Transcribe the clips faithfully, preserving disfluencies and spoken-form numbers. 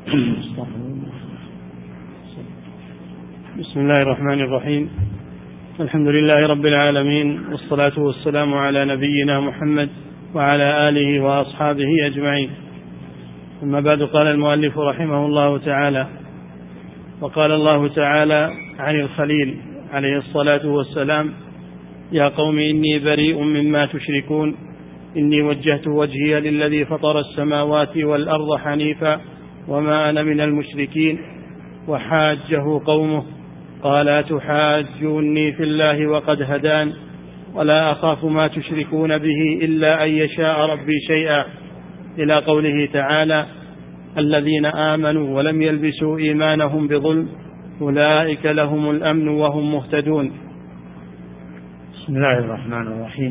بسم الله الرحمن الرحيم. الحمد لله رب العالمين، والصلاة والسلام على نبينا محمد وعلى آله وأصحابه أجمعين. أما بعد، قال المؤلف رحمه الله تعالى: وقال الله تعالى عن الخليل عليه الصلاة والسلام: يا قوم إني بريء مما تشركون، إني وجهت وجهي للذي فطر السماوات والأرض حنيفا وما أنا من المشركين. وحاجه قومه قال: أتحاجوني في الله وقد هدان، ولا أخاف ما تشركون به إلا أن يشاء ربي شيئا، إلى قوله تعالى: الذين آمنوا ولم يلبسوا إيمانهم بظلم أولئك لهم الأمن وهم مهتدون. بسم الله الرحمن الرحيم.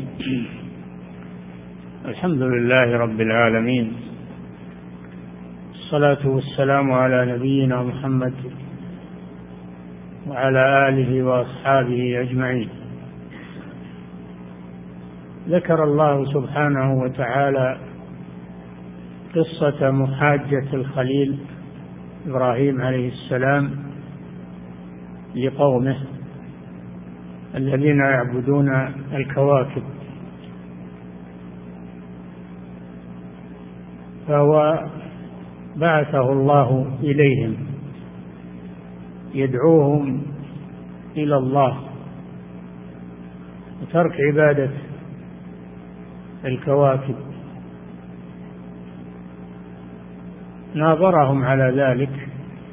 الحمد لله رب العالمين، الصلاة والسلام على نبينا محمد وعلى آله وأصحابه أجمعين. ذكر الله سبحانه وتعالى قصة محاجة الخليل إبراهيم عليه السلام لقومه الذين يعبدون الكواكب، فهو بعثه الله إليهم يدعوهم إلى الله وترك عبادة الكواكب. ناظرهم على ذلك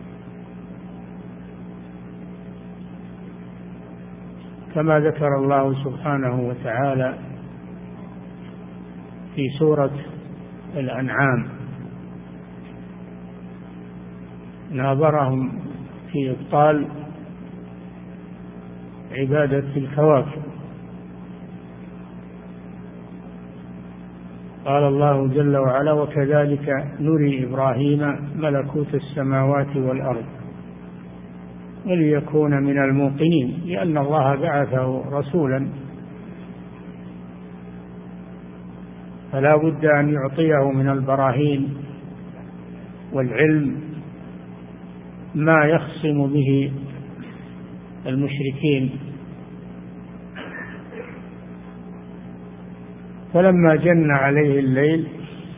كما ذكر الله سبحانه وتعالى في سورة الأنعام، ناظرهم في إبطال عبادة الكواكب. قال الله جل وعلا: وكذلك نري إبراهيم ملكوت السماوات والأرض وليكون من الموقنين، لأن الله بعثه رسولا فلا بد أن يعطيه من البراهين والعلم ما يخصم به المشركين. فلما جن عليه الليل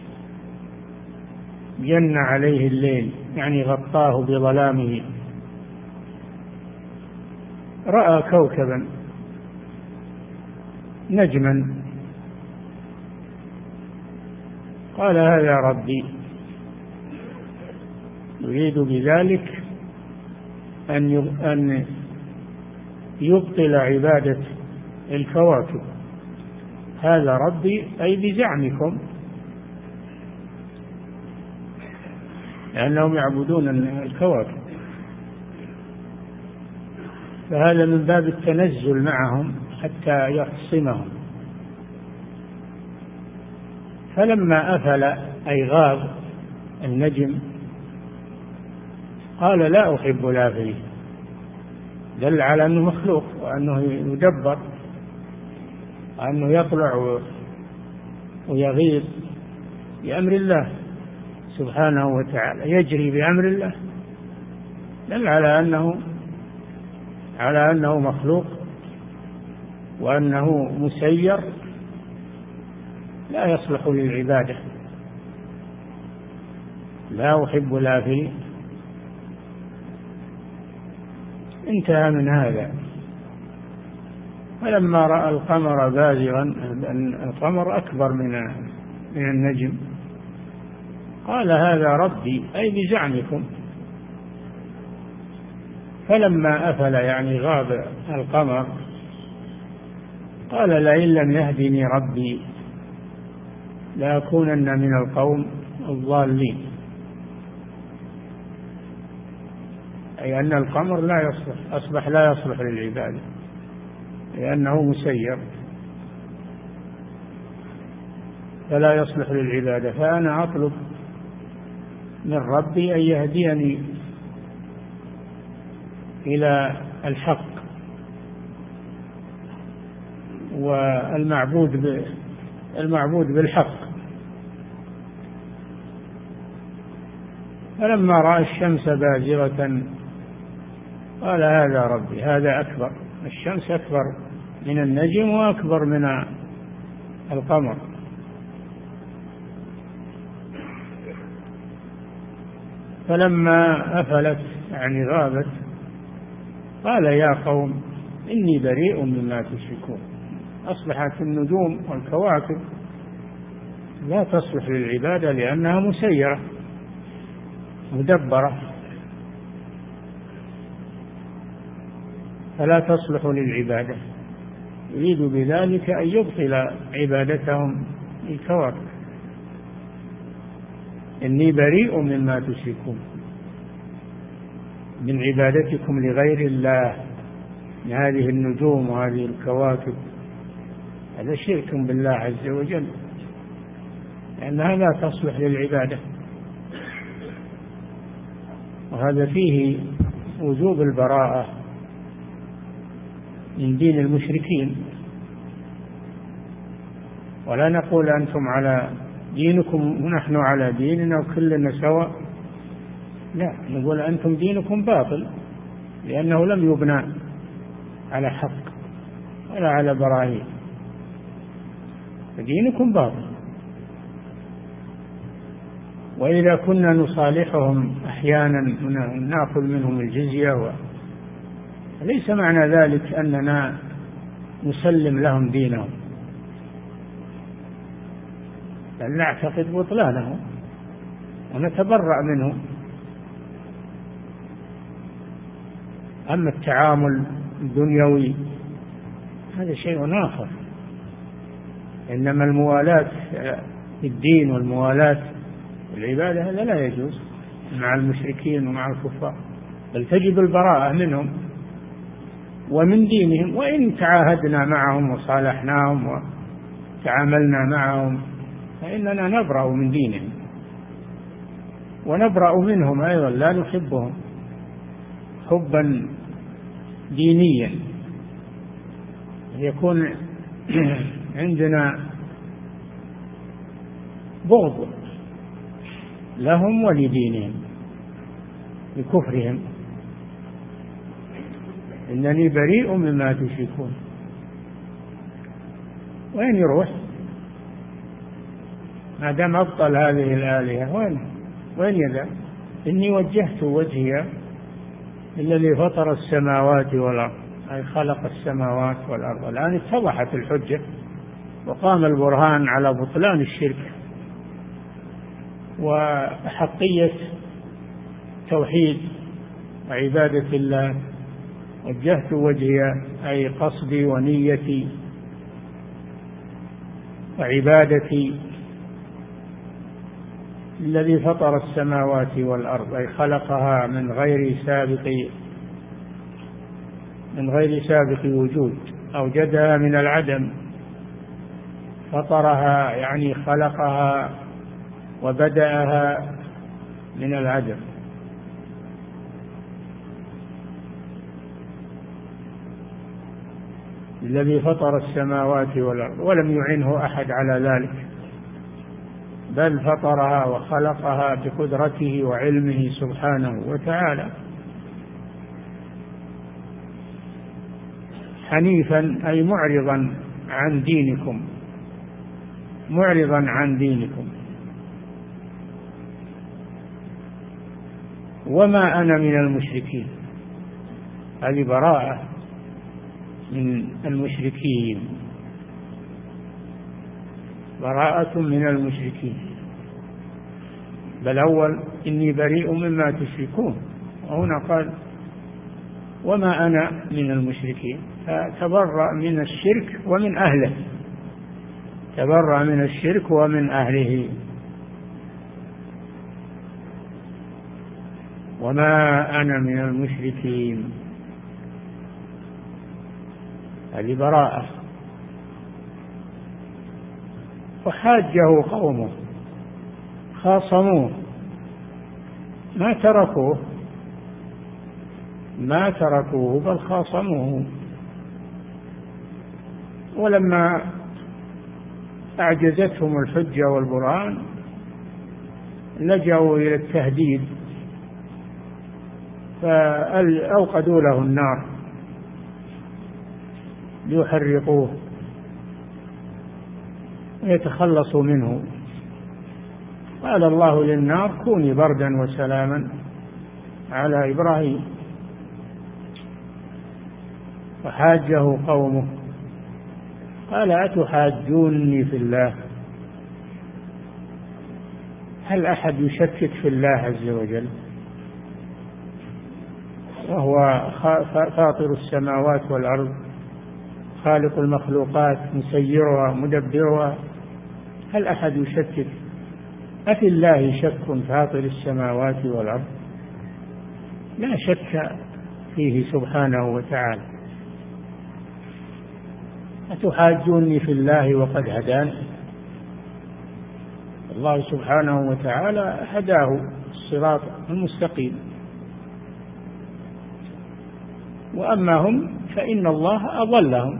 جن عليه الليل يعني غطاه بظلامه، رأى كوكبا نجما قال: هذا ربي. يريد بذلك أن يبطل عبادة الكواكب. هذا ربي أي بزعمكم، لأنهم يعبدون الكواكب، فهذا من باب التنزل معهم حتى يحصمهم. فلما أفل أي غاب النجم قال: لا أحب الآفلين. دل على أنه مخلوق وأنه يدبر، وأنه يطلع ويغيب بأمر الله سبحانه وتعالى، يجري بأمر الله. دل على أنه على أنه مخلوق وأنه مسير لا يصلح للعبادة. لا أحب الآفلين. انتهى من هذا. فلما رأى القمر بازغا، القمر أكبر من من النجم، قال: هذا ربي أي بزعمكم. فلما أفل يعني غاب القمر قال: لئن لم يهدني ربي لأكونن من القوم الضالين. أي أن القمر لا يصلح، أصبح لا يصلح للعبادة لأنه مسير فلا يصلح للعبادة. فأنا أطلب من ربي أن يهديني إلى الحق والمعبود المعبود بالحق. فلما رأى الشمس بازغة قال هذا ربي، هذا أكبر، الشمس أكبر من النجم وأكبر من القمر. فلما أفلت يعني غابت قال يا قوم إني بريء مما تشركون. أصبحت النجوم والكواكب لا تصلح للعبادة لأنها مسيرة مدبرة، فلا تصلح للعبادة. يريد بذلك أن يبطل عبادتهم للكواكب. إني بريء مما تشركون، من عبادتكم لغير الله، من هذه النجوم وهذه الكواكب، هذا شرك بالله عز وجل، لأنها لا تصلح للعبادة. وهذا فيه وجوب البراءة من دين المشركين. ولا نقول أنتم على دينكم ونحن على ديننا وكلنا سواء، لا، نقول أنتم دينكم باطل لأنه لم يبنى على حق ولا على براهين، فدينكم باطل. وإذا كنا نصالحهم أحيانا نأخذ منهم الجزية، ليس معنى ذلك أننا نسلم لهم دينهم، بل نعتقد بطلانهم ونتبرأ منهم. أما التعامل الدنيوي هذا شيء آخر، إنما الموالاة في الدين والموالاة العبادة هذا لا يجوز مع المشركين ومع الكفار، بل تجب البراءة منهم ومن دينهم. وإن تعاهدنا معهم وصالحناهم وتعاملنا معهم فإننا نبرأ من دينهم ونبرأ منهم أيضا، لا نحبهم حبا دينيا، يكون عندنا بغض لهم ولدينهم بكفرهم. إنني بريء مما تشركون. وين يروح ما دام أبطل هذه الآلهة؟ وين وين يذهب؟ إني وجهت وجهي الذي فطر السماوات والأرض، أي خلق السماوات والأرض. الآن اتضحت الحجة وقام البرهان على بطلان الشرك وحقية توحيد وعبادة الله. وجهت وجهي أي قصدي ونيتي وعبادتي الذي فطر السماوات والأرض، أي خلقها من غير سابق من غير سابق وجود، أوجدها من العدم. فطرها يعني خلقها وبدأها من العدم. الذي فطر السماوات والأرض ولم يعنه أحد على ذلك، بل فطرها وخلقها بقدرته وعلمه سبحانه وتعالى. حنيفا أي معرضا عن دينكم، معرضا عن دينكم. وما أنا من المشركين، هذه براءة من المشركين، براءة من المشركين. بل أول إني بريء مما تشركون، وهنا قال وما أنا من المشركين، فتبرأ من الشرك ومن أهله، تبرأ من الشرك ومن أهله. وما أنا من المشركين، هذه براءة. وحاجه قومه، خاصموه، ما تركوه ما تركوه بل خاصموه. ولما أعجزتهم الحجة والبرهان لجأوا إلى التهديد فأوقدوا له النار ليحرقوه ويتخلصوا منه. قال الله للنار كوني بردا وسلاما على إبراهيم. وحاجه قومه قال أتحاجوني في الله؟ هل أحد يشكك في الله عز وجل وهو فاطر السماوات والأرض، خالق المخلوقات، مسيرها مدبرها؟ هل أحد يشكك؟ أفي الله شك فاطر السماوات والأرض؟ لا شك فيه سبحانه وتعالى. أتحاجوني في الله وقد هدان؟ الله سبحانه وتعالى هداه الصراط المستقيم، وأما هم فإن الله أضلهم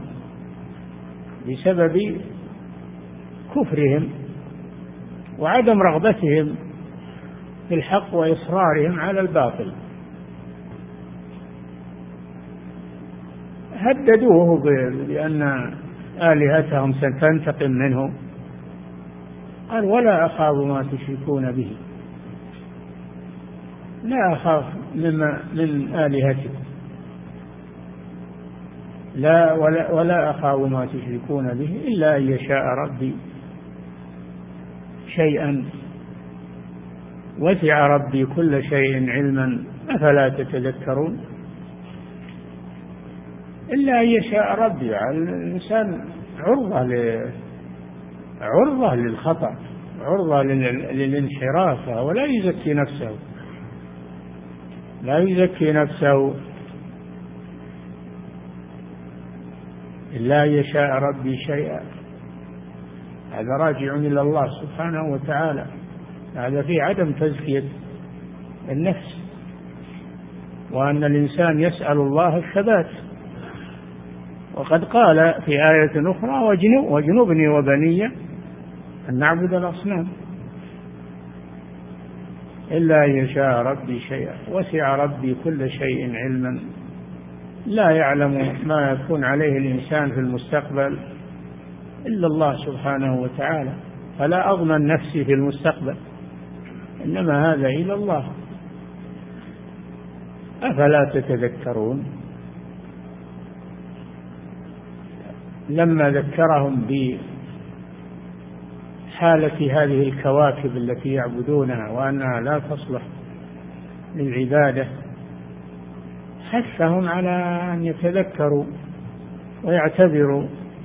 بسبب كفرهم وعدم رغبتهم في الحق وإصرارهم على الباطل. هددوه بأن آلهتهم ستنتقم منه، قال ولا أخاف ما تشركون به، لا أخاف مما من آلهتكم، لا ولا, ولا أخاف ما تشركون به إلا أن يشاء ربي شيئا وسع ربي كل شيء علما أفلا تتذكرون. إلا أن يشاء ربي، الإنسان عرضة ل... عرضة للخطأ، عرضة للانحراف، ولا يزكي نفسه، لا يزكي نفسه إلا يشاء ربي شيئا. هذا راجع إلى الله سبحانه وتعالى، هذا في عدم تزكية النفس، وأن الإنسان يسأل الله الثبات. وقد قال في آية أخرى واجنبني وبني أن نعبد الأصنام. إلا أن يشاء ربي شيئا وسع ربي كل شيء علما. لا يعلم ما يكون عليه الإنسان في المستقبل إلا الله سبحانه وتعالى، فلا أضمن نفسي في المستقبل، إنما هذا إلى الله. أفلا تتذكرون؟ لما ذكرهم بحالة هذه الكواكب التي يعبدونها وأنها لا تصلح للعبادة حثهم على أن يتذكروا ويعتبروا،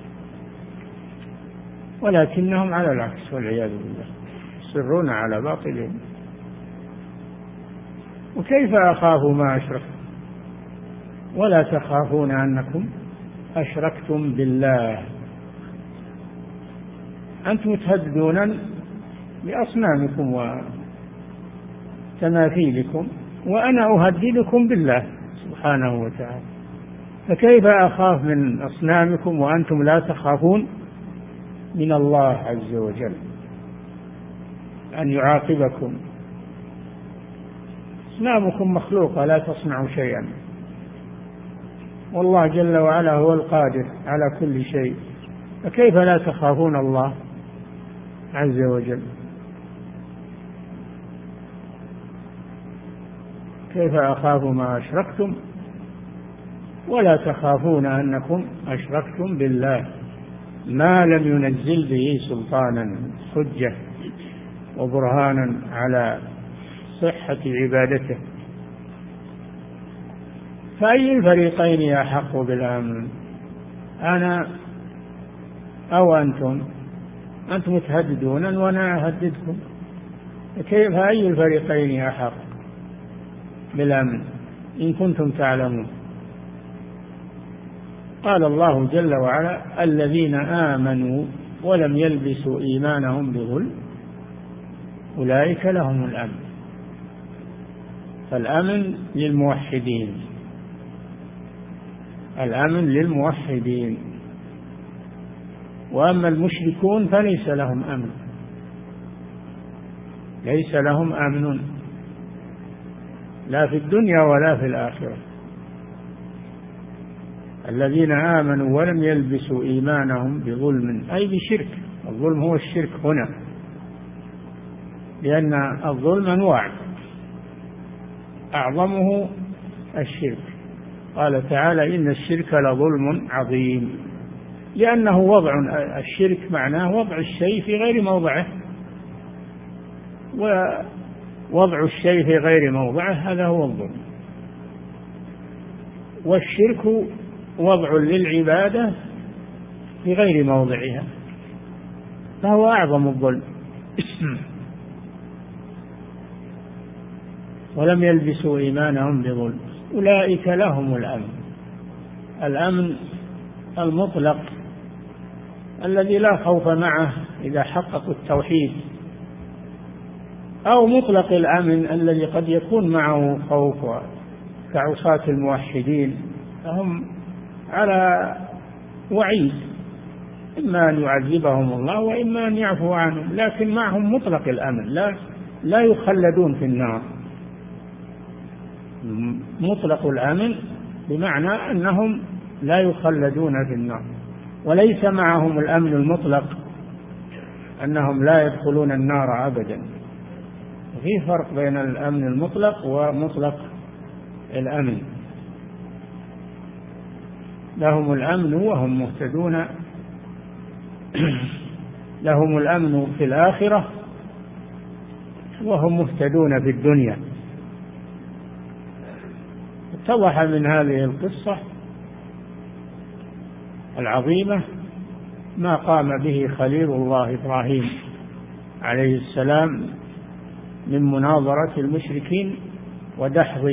ولكنهم على العكس والعياذ بالله يصرون على باطلهم. وكيف أخاف ما أشركتم ولا تخافون أنكم أشركتم بالله؟ أنتم تهددون بأصنامكم وتماثيلكم وأنا أهددكم بالله سبحانه وتعالى، فكيف أخاف من أصنامكم وأنتم لا تخافون من الله عز وجل أن يعاقبكم؟ أصنامكم مخلوقة لا تصنع شيئا، والله جل وعلا هو القادر على كل شيء، فكيف لا تخافون الله عز وجل؟ كيف أخاف ما أشركتم ولا تخافون أنكم أشركتم بالله ما لم ينزل به سلطانا حجة وبرهانا على صحة عبادته. فأي الفريقين أحق بالأمن، أنا أو أنتم؟ أنتم تهددون وأنا أهددكم، كيف أي الفريقين أحق بالأمن إن كنتم تعلمون؟ قال الله جل وعلا الذين آمنوا ولم يلبسوا إيمانهم بظلم أولئك لهم الأمن. فالأمن للموحدين، الأمن للموحدين، وأما المشركون فليس لهم أمن، ليس لهم أمن. لا في الدنيا ولا في الآخرة. الذين آمنوا ولم يلبسوا إيمانهم بظلم، أي بشرك. الظلم هو الشرك هنا، لأن الظلم أنواع، أعظمه الشرك. قال تعالى إن الشرك لظلم عظيم، لأنه وضع الشرك معناه وضع الشيء في غير موضعه، ووضع الشيء في غير موضعه هذا هو الظلم. والشرك وضع للعبادة في غير موضعها، فهو أعظم الظلم. ولم يلبسوا إيمانهم بظلم أولئك لهم الأمن، الأمن المطلق الذي لا خوف معه إذا حققوا التوحيد، أو مطلق الأمن الذي قد يكون معه خوف كعصاة الموحدين، فهم على وعيد، إما أن يعذبهم الله وإما أن يعفو عنهم، لكن معهم مطلق الأمن، لا لا يخلدون في النار. مطلق الأمن بمعنى أنهم لا يخلدون في النار، وليس معهم الأمن المطلق أنهم لا يدخلون النار أبدا. في فرق بين الأمن المطلق ومطلق الأمن. لهم الأمن وهم مهتدون، لهم الأمن في الآخرة وهم مهتدون في الدنيا. اتضح من هذه القصة العظيمة ما قام به خليل الله إبراهيم عليه السلام من مناظرة المشركين ودحض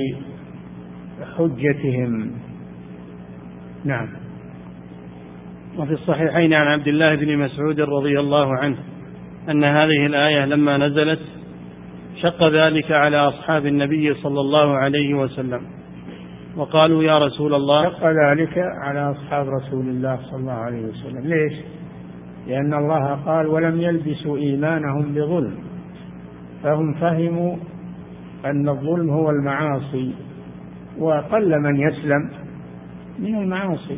حجتهم. نعم. وفي الصحيحين عن عبد الله بن مسعود رضي الله عنه أن هذه الآية لما نزلت شق ذلك على أصحاب النبي صلى الله عليه وسلم، وقالوا يا رسول الله. شق ذلك على أصحاب رسول الله صلى الله عليه وسلم. ليش؟ لأن الله قال ولم يلبسوا إيمانهم بظلم، فهم فهموا أن الظلم هو المعاصي، وقل من يسلم من المعاصي،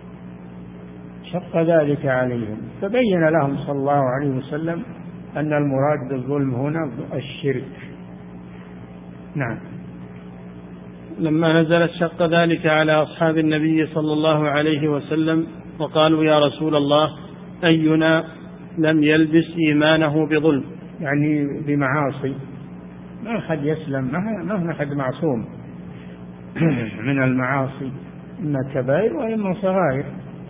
شق ذلك عليهم، فبين لهم صلى الله عليه وسلم أن المراد بالظلم هنا الشرك. نعم. لما نزلت شق ذلك على أصحاب النبي صلى الله عليه وسلم وقالوا يا رسول الله أينا لم يلبس إيمانه بظلم، يعني بمعاصي، ما أحد يسلم، ما أحد معصوم من المعاصي، إما كبائر وإما صغائر.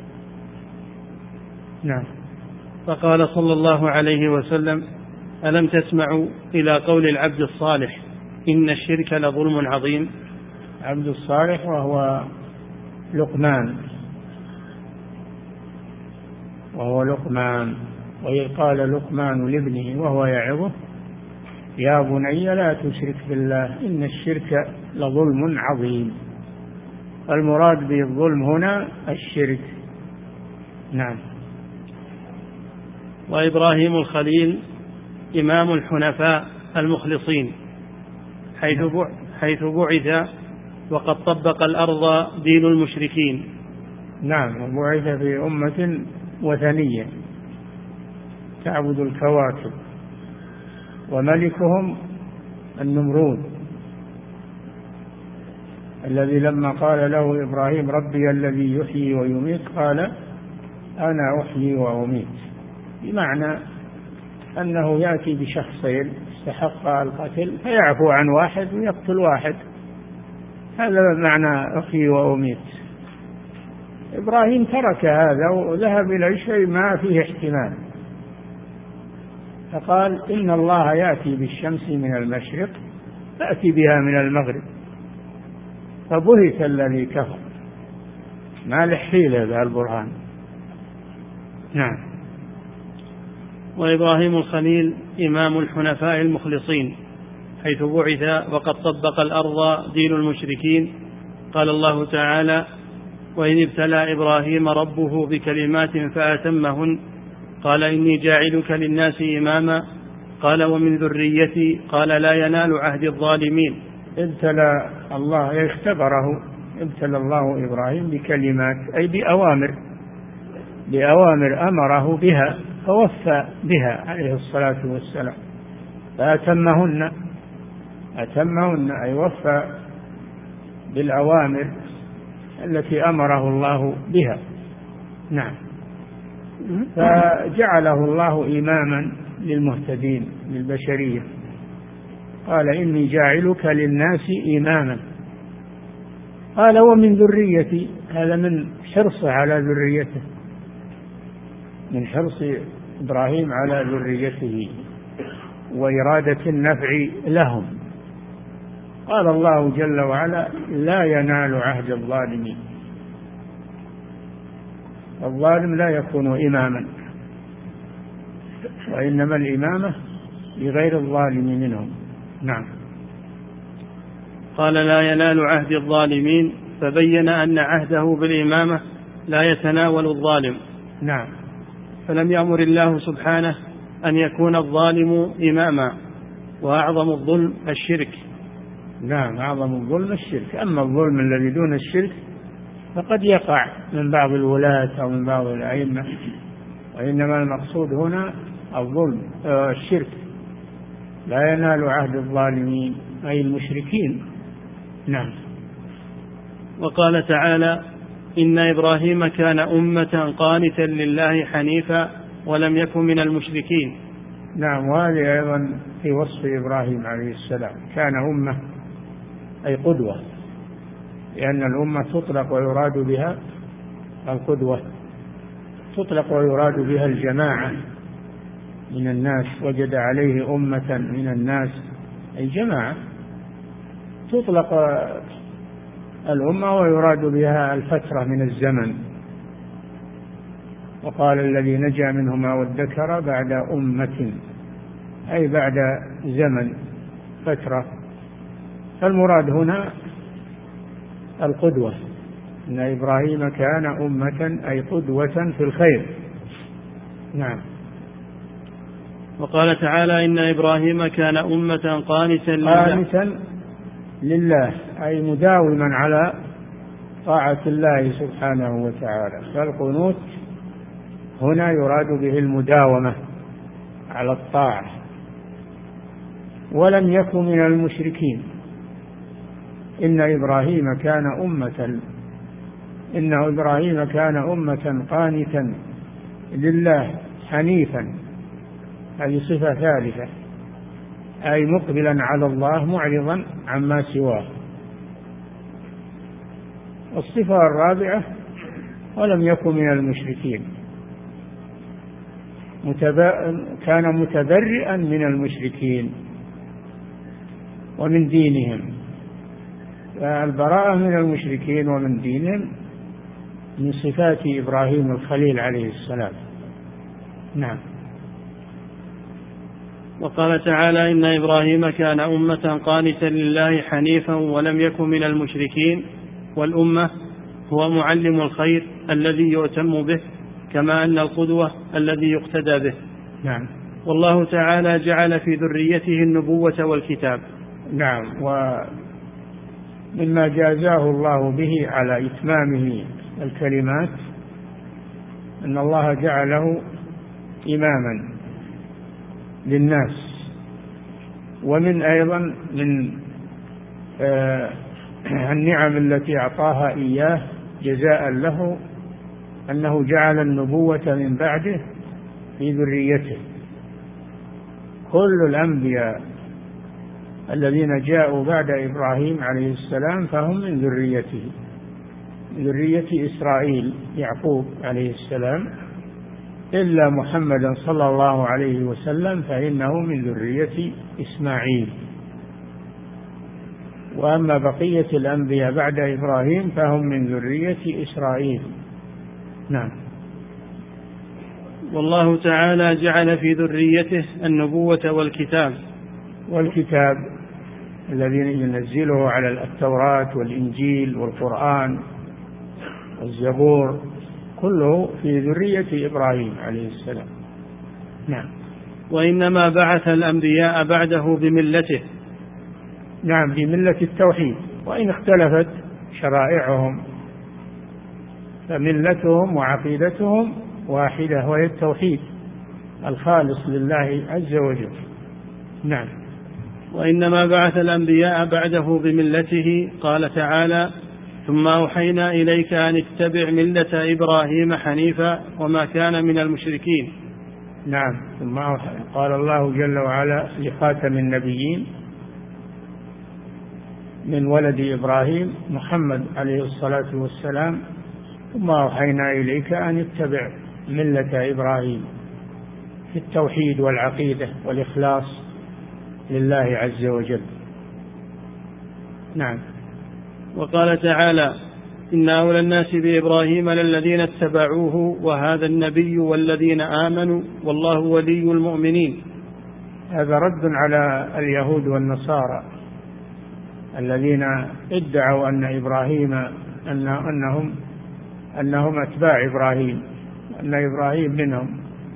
نعم. فقال صلى الله عليه وسلم ألم تسمعوا إلى قول العبد الصالح إن الشرك لظلم عظيم؟ عبد الصالح وهو لقمان، وهو لقمان وإذ قال لقمان لابنه وهو يعظه يا بني لا تشرك بالله إن الشرك لظلم عظيم. المراد بالظلم هنا الشرك. نعم. وإبراهيم الخليل إمام الحنفاء المخلصين حيث حيث بعث وقد طبق الأرض دين المشركين. نعم. وبعث في أمة وثنية تعبد الكواكب، وملكهم النمرود الذي لما قال له إبراهيم ربي الذي يحيي ويميت قال أنا أحيي وأميت، بمعنى أنه يأتي بشخصين استحق القتل فيعفو عن واحد ويقتل واحد، هذا معنى أحيي وأميت. إبراهيم ترك هذا وذهب إلى شيء ما فيه احتمال، فقال إن الله يأتي بالشمس من المشرق فأتي بها من المغرب، فبهت الذي كفر، ما لحيله ذا البرهان. نعم. وإبراهيم الخليل إمام الحنفاء المخلصين حيث بعث وقد طبق الأرض دين المشركين. قال الله تعالى وإذ ابتلى إبراهيم ربه بكلمات فأتمهن قال إني جاعلك للناس إماما قال ومن ذريتي قال لا ينال عهد الظالمين ابتلى الله اختبره ابتلى الله إبراهيم بكلمات أي بأوامر بأوامر أمره بها فوفى بها عليه الصلاة والسلام فأتمهن أتمهن أي وفى بالأوامر التي أمره الله بها. نعم. فجعله الله إماما للمهتدين للبشرية. قال إني جاعلك للناس إماما. قال ومن ذريتي. هذا من حرصه على ذريته من حرص إبراهيم على ذريته وإرادة النفع لهم. قال الله جل وعلا لا ينال عهد الظالمين. الظالم لا يكون إماما وإنما الإمامة لغير الظالم منهم. نعم. قال لا ينال عهد الظالمين فبين أن عهده بالإمامة لا يتناول الظالم. نعم. فلم يأمر الله سبحانه أن يكون الظالم إماما وأعظم الظلم الشرك. نعم أعظم الظلم الشرك. أما الظلم الذي دون الشرك فقد يقع من بعض الولاة أو من بعض الأئمة وإنما المقصود هنا الظلم الشرك. لا ينال عهد الظالمين أي المشركين. نعم. وقال تعالى إن إبراهيم كان أمة قانتا لله حنيفا ولم يكن من المشركين. نعم. وهذه أيضا في وصف إبراهيم عليه السلام كان أمة أي قدوة لأن الأمة تطلق ويراد بها القدوة تطلق ويراد بها الجماعة من الناس. وجد عليه أمة من الناس أي جماعة تطلق الأمة ويراد بها الفترة من الزمن. وقال الذي نجا منهما وادكر بعد أمة أي بعد زمن فترة. فالمراد هنا القدوة. إن إبراهيم كان أمة أي قدوة في الخير. نعم. وقال تعالى إن إبراهيم كان أمة قانتا لله, قانتا لله أي مداوما على طاعة الله سبحانه وتعالى. فالقنوت هنا يراد به المداومة على الطاعة. ولم يكن من المشركين. إن إبراهيم كان أمة إن إبراهيم كان أمة قانتا لله حنيفا. هذه صفة ثالثة أي مقبلا على الله معرضا عما سواه. الصفة الرابعة ولم يكن من المشركين. كان متبرئا من المشركين ومن دينهم. فالبراءة من المشركين ومن دينهم من صفات إبراهيم الخليل عليه السلام. نعم. وقال تعالى إن إبراهيم كان أمة قانتا لله حنيفا ولم يكن من المشركين. والأمة هو معلم الخير الذي يؤتم به كما أن القدوة الذي يقتدى به. نعم. والله تعالى جعل في ذريته النبوة والكتاب. نعم. ومما جازاه الله به على إتمامه الكلمات أن الله جعله إماما للناس. ومن أيضا من آه النعم التي أعطاها إياه جزاء له أنه جعل النبوة من بعده في ذريته. كل الأنبياء الذين جاءوا بعد إبراهيم عليه السلام فهم من ذريته ذرية إسرائيل يعقوب عليه السلام إلا محمدا صلى الله عليه وسلم فإنه من ذرية إسماعيل. وأما بقية الأنبياء بعد إبراهيم فهم من ذرية إسرائيل. نعم. والله تعالى جعل في ذريته النبوة والكتاب. والكتاب الذي ينزله على التوراة والإنجيل والقرآن والزبور كله في ذرية إبراهيم عليه السلام. نعم. وإنما بعث الأنبياء بعده بملته نعم بملة التوحيد، وإن اختلفت شرائعهم فملتهم وعقيدتهم واحدة، وهي التوحيد الخالص لله عز وجل. نعم. وإنما بعث الأنبياء بعده بملته. قال تعالى: ثم أوحينا إليك أن اتبع ملة إبراهيم حنيفا وما كان من المشركين. نعم. ثم قال الله جل وعلا لخاتم النبيين من ولد إبراهيم محمد عليه الصلاة والسلام: ثم أوحينا إليك أن اتبع ملة إبراهيم في التوحيد والعقيدة والإخلاص لله عز وجل. نعم. وقال تعالى: إن أولى الناس بإبراهيم للذين اتبعوه وهذا النبي والذين آمنوا والله ولي المؤمنين. هذا رد على اليهود والنصارى الذين ادعوا أن إبراهيم أن أنهم أنهم أتباع إبراهيم، أن إبراهيم منهم.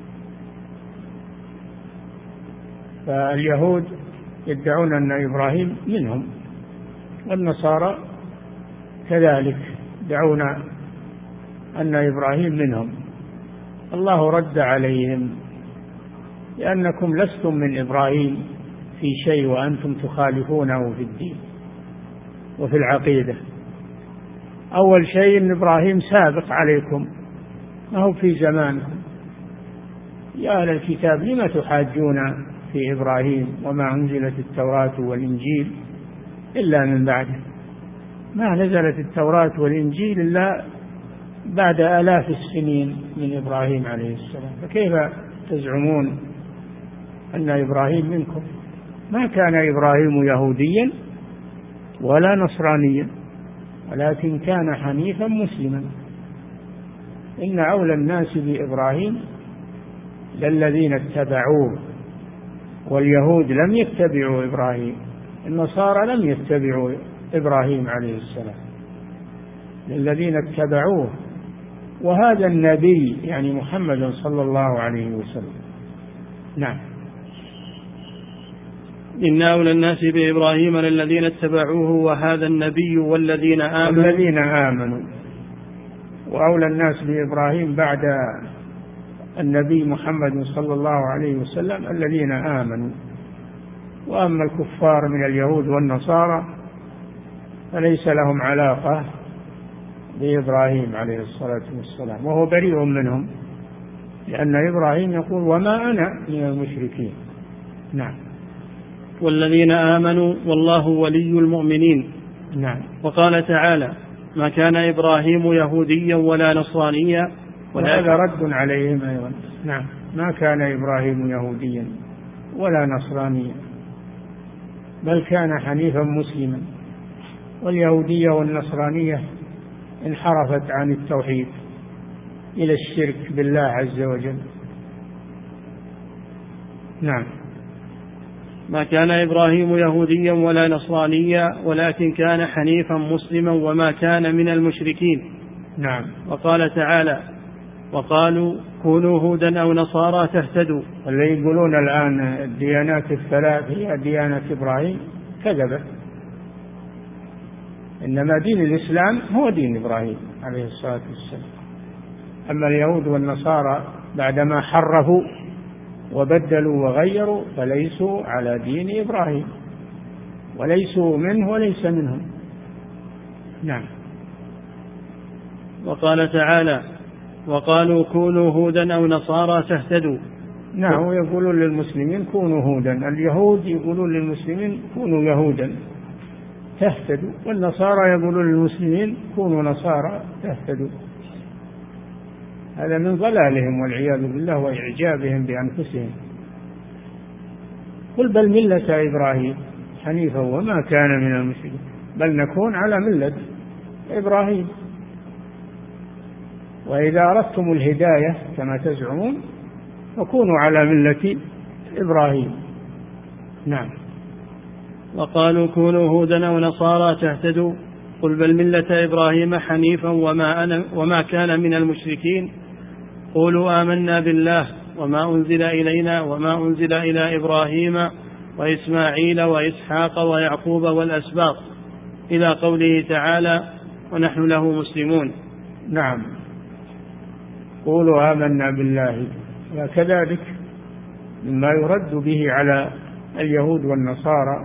فاليهود يدعون أن إبراهيم منهم، والنصارى كذلك يدعون أن إبراهيم منهم. الله رد عليهم: لأنكم لستم من إبراهيم في شيء وأنتم تخالفونه في الدين وفي العقيدة. أول شيء أن إبراهيم سابق عليكم، ما هو في زمانكم. يا أهل الكتاب لما تحاجون في إبراهيم وما أنزلت التوراة والإنجيل إلا من بعده؟ ما نزلت التوراة والإنجيل إلا بعد آلاف السنين من إبراهيم عليه السلام، فكيف تزعمون أن إبراهيم منكم؟ ما كان إبراهيم يهوديا ولا نصرانيا، ولكن كان حنيفا مسلما. إن أولى الناس بإبراهيم للذين اتبعوه، واليهود لم يتبعوا إبراهيم، النصارى لم يتبعوا إبراهيم عليه السلام، للذين اتبعوه وهذا النبي يعني محمد صلى الله عليه وسلم. نعم. إن أولى الناس بإبراهيم للذين اتبعوه وهذا النبي والذين آمنوا. الذين آمنوا. وأولى الناس بإبراهيم بعد النبي محمد صلى الله عليه وسلم الذين آمنوا. وأما الكفار من اليهود والنصارى فليس لهم علاقة بإبراهيم عليه الصلاة والسلام، وهو بريء منهم، لأن إبراهيم يقول: وما أنا من المشركين. نعم. والذين آمنوا والله ولي المؤمنين. نعم. وقال تعالى: ما كان إبراهيم يهوديا ولا نصرانيا. وهذا رد عليهم أيضا. نعم. ما كان إبراهيم يهوديا ولا نصرانيا، بل كان حنيفا مسلما. واليهودية والنصرانية انحرفت عن التوحيد إلى الشرك بالله عز وجل. نعم. ما كان إبراهيم يهوديا ولا نصرانيا ولكن كان حنيفا مسلما وما كان من المشركين. نعم. وقال تعالى: وقالوا كونوا هودا أو نصارى تهتدوا. واللي يقولون الآن الديانات الثلاث هي ديانة إبراهيم كذبة، إنما دين الإسلام هو دين إبراهيم عليه الصلاة والسلام. أما اليهود والنصارى بعدما حرفوا وبدلوا وغيروا فليسوا على دين إبراهيم، وليسوا منه وليس منهم. نعم. وقال تعالى: وقالوا كونوا هودا أو نصارى تهتدوا. نعم. يقولون للمسلمين كونوا هودا، اليهود يقولون للمسلمين كونوا يهودا تهتدوا، والنصارى يقولون للمسلمين كونوا نصارى تهتدوا. هذا من ضلالهم والعياذ بالله وإعجابهم بأنفسهم. قل بل ملة إبراهيم حنيفا وما كان من المشركين، بل نكون على ملة إبراهيم. وإذا أردتم الهداية كما تزعمون فكونوا على ملة إبراهيم. نعم. وقالوا كونوا هودا أو نصارى تهتدوا قل بل ملة إبراهيم حنيفا وما, أنا وما كان من المشركين قولوا آمنا بالله وما أنزل إلينا وما أنزل إلى إبراهيم وإسماعيل وإسحاق ويعقوب والأسباط إلى قوله تعالى ونحن له مسلمون. نعم. قولوا آمنا بالله. وكذلك مما يرد به على اليهود والنصارى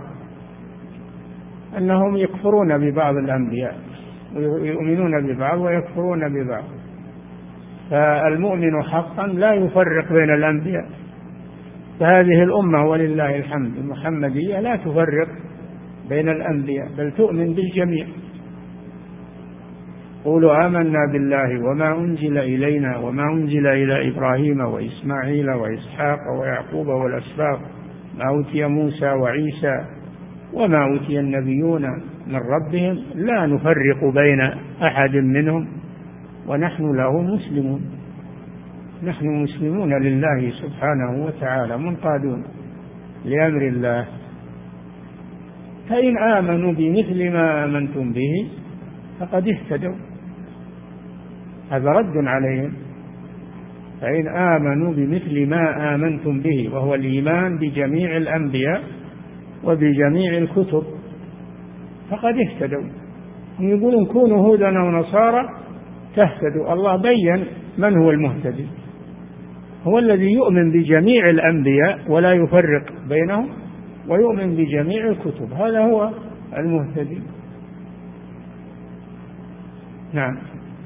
أنهم يكفرون ببعض الأنبياء ويؤمنون ببعض ويكفرون ببعض. فالمؤمن حقا لا يفرق بين الأنبياء. فهذه الأمة ولله الحمد المحمدية لا تفرق بين الأنبياء بل تؤمن بالجميع. قولوا آمنا بالله وما أنزل إلينا وما أنزل إلى إبراهيم وإسماعيل وإسحاق ويعقوب والأسباط ما أوتي موسى وعيسى وما أوتي النبيون من ربهم لا نفرق بين أحد منهم ونحن له مسلمون. نحن مسلمون لله سبحانه وتعالى منقادون لأمر الله. فإن آمنوا بمثل ما آمنتم به فقد اهتدوا. هذا رد عليهم. فإن آمنوا بمثل ما آمنتم به وهو الإيمان بجميع الأنبياء وبجميع الكتب فقد اهتدوا. يقولون كونوا هودا أو نصارى تهتدوا. الله بين من هو المهتدي، هو الذي يؤمن بجميع الأنبياء ولا يفرق بينهم ويؤمن بجميع الكتب، هذا هو المهتدي. نعم.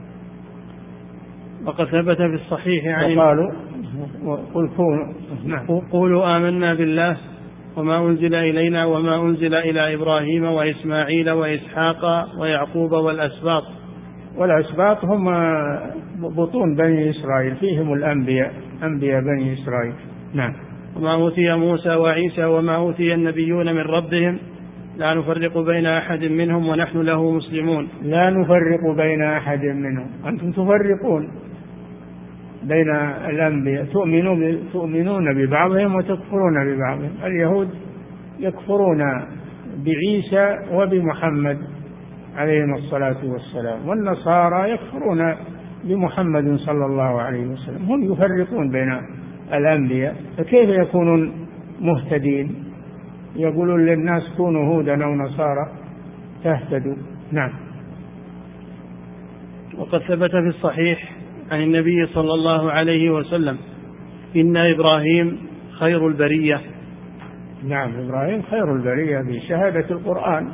وقد ثبت في الصحيح عن قالوا قل قولوا آمنا بالله وما أنزل إلينا وما أنزل إلى إبراهيم وإسماعيل وإسحاق ويعقوب والأسباط. والأسباط هم بطون بني إسرائيل فيهم الأنبياء أنبياء بني إسرائيل. نعم. وما أوتي موسى وعيسى وما أوتي النبيون من ربهم لا نفرق بين أحد منهم ونحن له مسلمون. لا نفرق بين أحد منهم. أنتم تفرقون بين الأنبياء، تؤمنون تؤمنون ببعضهم وتكفرون ببعضهم. اليهود يكفرون بعيسى وبمحمد عليهم الصلاة والسلام، والنصارى يكفرون بمحمد صلى الله عليه وسلم. هم يفرقون بين الأنبياء، فكيف يكونون مهتدين؟ يقولون للناس كونوا هودا أو نصارى تهتدوا. نعم. وقد ثبت في الصحيح عن النبي صلى الله عليه وسلم إن إبراهيم خير البرية. نعم، إبراهيم خير البرية بشهادة القرآن،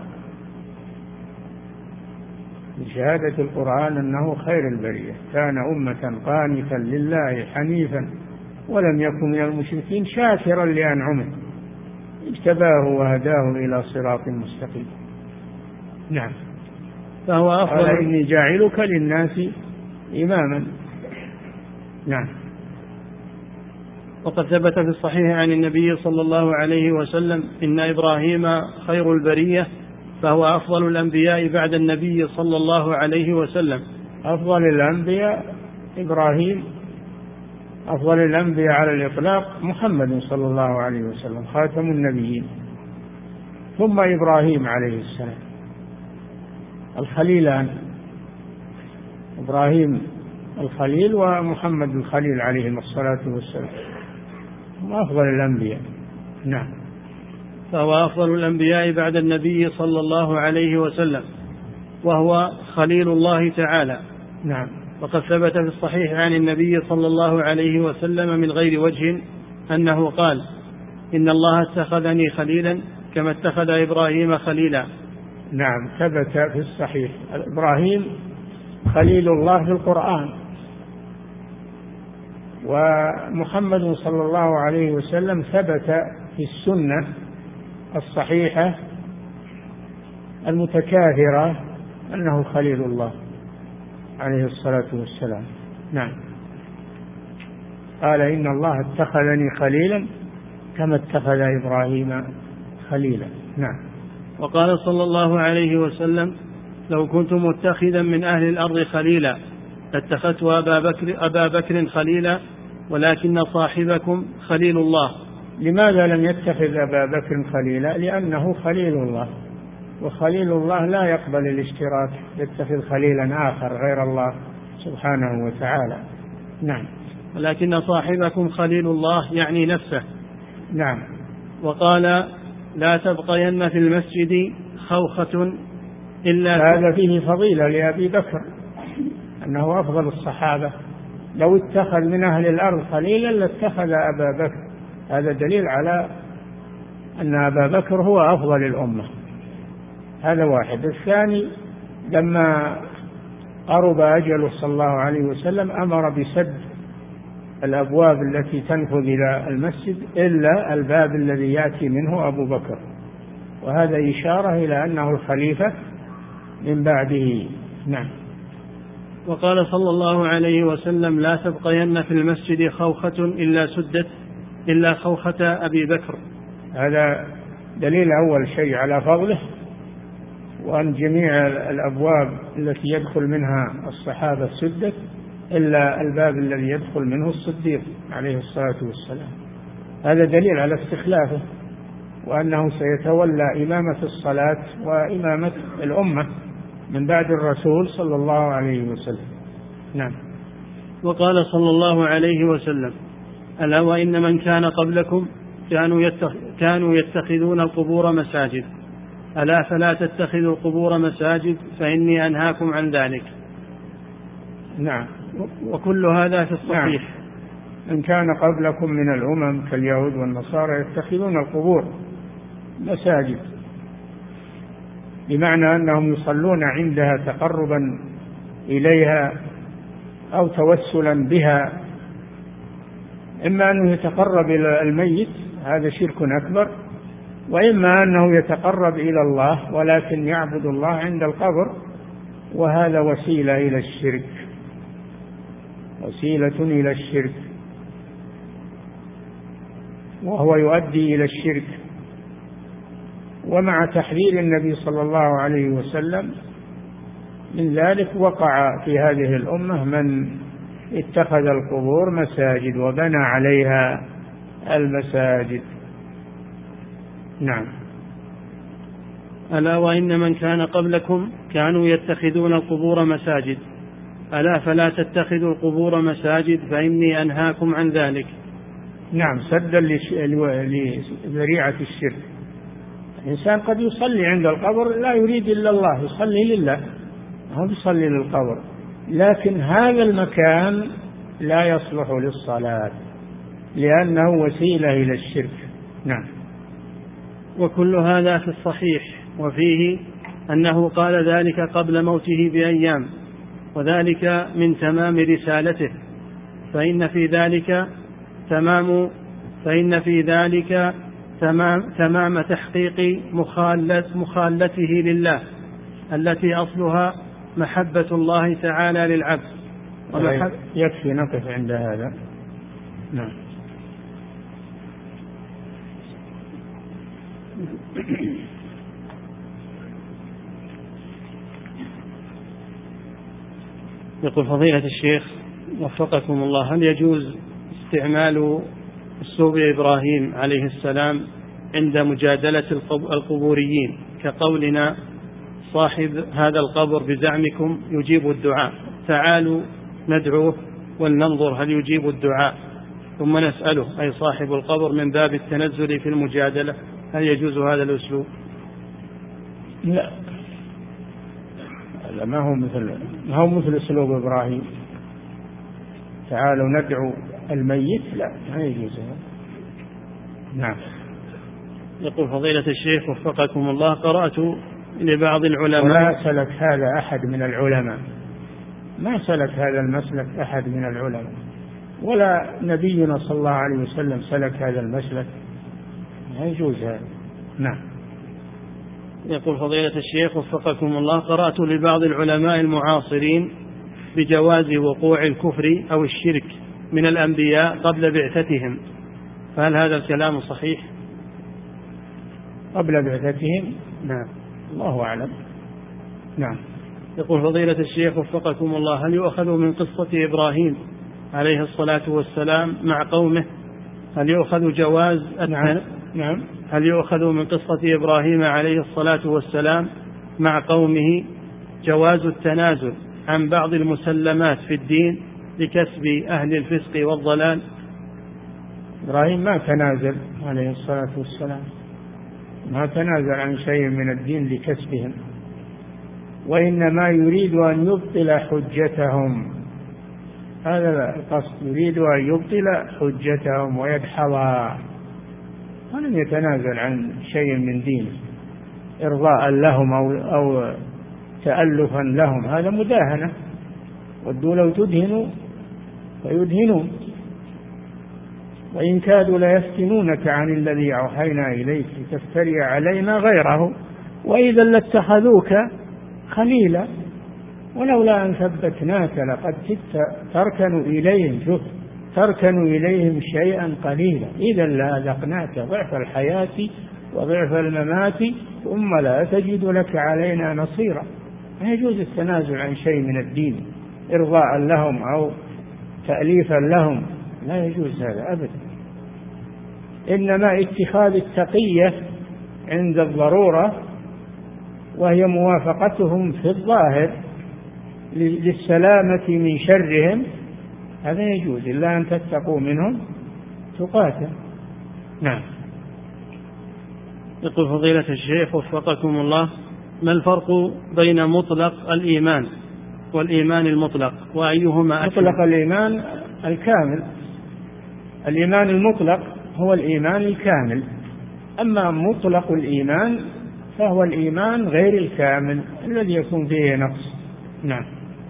بشهادة القرآن أنه خير البرية. كان أمة قانتا لله حنيفا ولم يكن من المشركين شاكرا لأنعمه اجتباه وهداه إلى صراط مستقيم. نعم. فهو أفضل. قال إني جاعلك للناس إماما. نعم. وقد ثبت في الصحيح عن النبي صلى الله عليه وسلم إن إبراهيم خير البرية فهو أفضل الأنبياء بعد النبي صلى الله عليه وسلم. أفضل الأنبياء إبراهيم، أفضل الأنبياء على الإطلاق محمد صلى الله عليه وسلم خاتم النبيين، ثم إبراهيم عليه السلام الخليلان، إبراهيم الخليل ومحمد الخليل عليهم الصلاة والسلام، هم أفضل الأنبياء. نعم. فهو أفضل الأنبياء بعد النبي صلى الله عليه وسلم وهو خليل الله تعالى. نعم. وقد ثبت في الصحيح عن النبي صلى الله عليه وسلم من غير وجه أنه قال إن الله اتخذني خليلا كما اتخذ إبراهيم خليلا. نعم، ثبت في الصحيح. إبراهيم خليل الله في القرآن، ومحمد صلى الله عليه وسلم ثبت في السنة الصحيحة المتكاثرة أنه خليل الله عليه الصلاة والسلام. نعم. قال إن الله اتخذني خليلا كما اتخذ إبراهيم خليلا. نعم. وقال صلى الله عليه وسلم لو كنت متخذا من أهل الأرض خليلا لاتخذت أبا بكر, أبا بكر خليلا ولكن صاحبكم خليل الله. لماذا لم يتخذ أبا بكر خليلا؟ لأنه خليل الله، وخليل الله لا يقبل الاشتراك، يتخذ خليلا آخر غير الله سبحانه وتعالى. نعم. ولكن صاحبكم خليل الله يعني نفسه. نعم. وقال لا تبقين في المسجد خوخة إلا هذا فيه فضيلة لأبي بكر أنه أفضل الصحابة، لو اتخذ من أهل الأرض خليلا لاتخذ أبا بكر، هذا دليل على أن أبا بكر هو أفضل الأمة. هذا واحد. الثاني لما قرب أجله صلى الله عليه وسلم أمر بسد الأبواب التي تنفذ إلى المسجد إلا الباب الذي يأتي منه أبو بكر، وهذا إشارة إلى أنه الخليفة من بعده. نعم. وقال صلى الله عليه وسلم لا تبقين في المسجد خوخة إلا سدت إلا خوخة أبي بكر. هذا دليل أول شيء على فضله، وأن جميع الأبواب التي يدخل منها الصحابة سدت إلا الباب الذي يدخل منه الصديق عليه الصلاة والسلام. هذا دليل على استخلافه وأنه سيتولى إمامة الصلاة وإمامة الأمة من بعد الرسول صلى الله عليه وسلم. نعم. وقال صلى الله عليه وسلم ألا وإن من كان قبلكم كانوا كانوا يتخذون القبور مساجد، ألا فلا تتخذوا القبور مساجد فإني أنهاكم عن ذلك. نعم. وكل هذا في الصحيح. نعم. إن كان قبلكم من الأمم كاليهود والنصارى يتخذون القبور مساجد، بمعنى أنهم يصلون عندها تقربا إليها أو توسلا بها، إما أنه يتقرب إلى الميت هذا شرك أكبر، وإما أنه يتقرب إلى الله ولكن يعبد الله عند القبر، وهذا وسيلة إلى الشرك، وسيلة إلى الشرك، وهو يؤدي إلى الشرك. ومع تحذير النبي صلى الله عليه وسلم من ذلك وقع في هذه الأمة من اتخذ القبور مساجد وبنى عليها المساجد. نعم. ألا وإن من كان قبلكم كانوا يتخذون القبور مساجد، ألا فلا تتخذوا القبور مساجد فإني أنهاكم عن ذلك. نعم. سدا لذريعة الشرك. الإنسان قد يصلي عند القبر لا يريد إلا الله، يصلي لله، هو يصلي للقبر، لكن هذا المكان لا يصلح للصلاة لأنه وسيلة إلى الشرك. نعم. وكل هذا في الصحيح، وفيه أنه قال ذلك قبل موته بأيام، وذلك من تمام رسالته، فإن في ذلك تمام فإن في ذلك تمام, تمام تحقيق مخالته لله التي أصلها محبة الله تعالى للعبد. ومحب... يكفي نقف عند هذا. نعم. يقول فضيلة الشيخ وفقكم الله، هل يجوز استعمال أسلوب إبراهيم عليه السلام عند مجادلة القبوريين كقولنا صاحب هذا القبر بزعمكم يجيب الدعاء، تعالوا ندعوه ولننظر هل يجيب الدعاء، ثم نسأله أي صاحب القبر من باب التنزل في المجادلة، هل يجوز هذا الأسلوب؟ لا، لا، ما هو مثل ما هو مثل أسلوب إبراهيم. تعالوا ندعو الميت، لا، ما يجوز. نعم. يقول فضيلة الشيخ وفقكم الله، قرأت لبعض العلماء ولا سلك هذا أحد من العلماء، ما سلك هذا المسلك أحد من العلماء، ولا نبينا صلى الله عليه وسلم سلك هذا المسلك، ما يجوز هذا. نعم. يقول فضيلة الشيخ وفقكم الله، قرأت لبعض العلماء المعاصرين بجواز وقوع الكفر أو الشرك من الأنبياء قبل بعثتهم، فهل هذا الكلام صحيح؟ قبل بعثتهم؟ نعم. الله أعلم. نعم. يقول فضيلة الشيخ وفقكم الله، هل يؤخذ من قصة إبراهيم عليه الصلاة والسلام مع قومه، هل يؤخذ جواز نعم. نعم. هل يؤخذ من قصة إبراهيم عليه الصلاة والسلام مع قومه جواز التنازل عن بعض المسلمات في الدين لكسب أهل الفسق والضلال؟ إبراهيم ما تنازل عليه الصلاة والسلام، ما تنازل عن شيء من الدين لكسبهم، وإنما يريد أن يبطل حجتهم. هذا القصد، يريد أن يبطل حجتهم ويدحضها، ولم يتنازل عن شيء من دينه إرضاء لهم أو, أو تألفا لهم. هذا مداهنة، ودوا لو تدهنوا فيدهنون، وإن كادوا ليفتنونك عن الذي أوحينا إليك لتفتري علينا غيره وإذا لاتخذوك خليلا ولولا أن ثبتناك لقد كدت تركن إليهم شوف تركن إليهم شيئا قليلا إذا لأذقناك ضعف الحياة وضعف الممات ثم لا تجد لك علينا نصيرا. لا يجوز التنازل عن شيء من الدين إرضاء لهم أو تأليفا لهم، لا يجوز هذا أبدا. إنما اتخاذ التقية عند الضرورة وهي موافقتهم في الظاهر للسلامة من شرهم، هذا يجوز، إلا أن تتقوا منهم تقاتل. نعم. يقول فضيلة الشيخ وفقكم الله: ما الفرق بين مطلق الإيمان والإيمان المطلق، وأيهما أكثر؟ مطلق الإيمان الكامل، الإيمان المطلق هو الإيمان الكامل، أما مطلق الإيمان فهو الإيمان غير الكامل الذي يكون فيه نقص. نعم.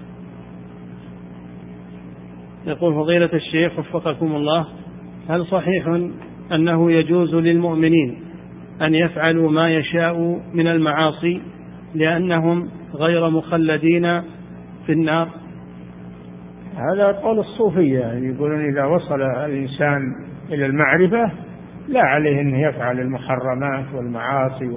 يقول فضيلة الشيخ وفقكم الله: هل صحيح أنه يجوز للمؤمنين أن يفعلوا ما يشاء من المعاصي لأنهم غير مخلدين في النار؟ هذا قول الصوفية، يقولون إذا وصل الإنسان إلى المعرفة لا عليه أن يفعل المحرمات والمعاصي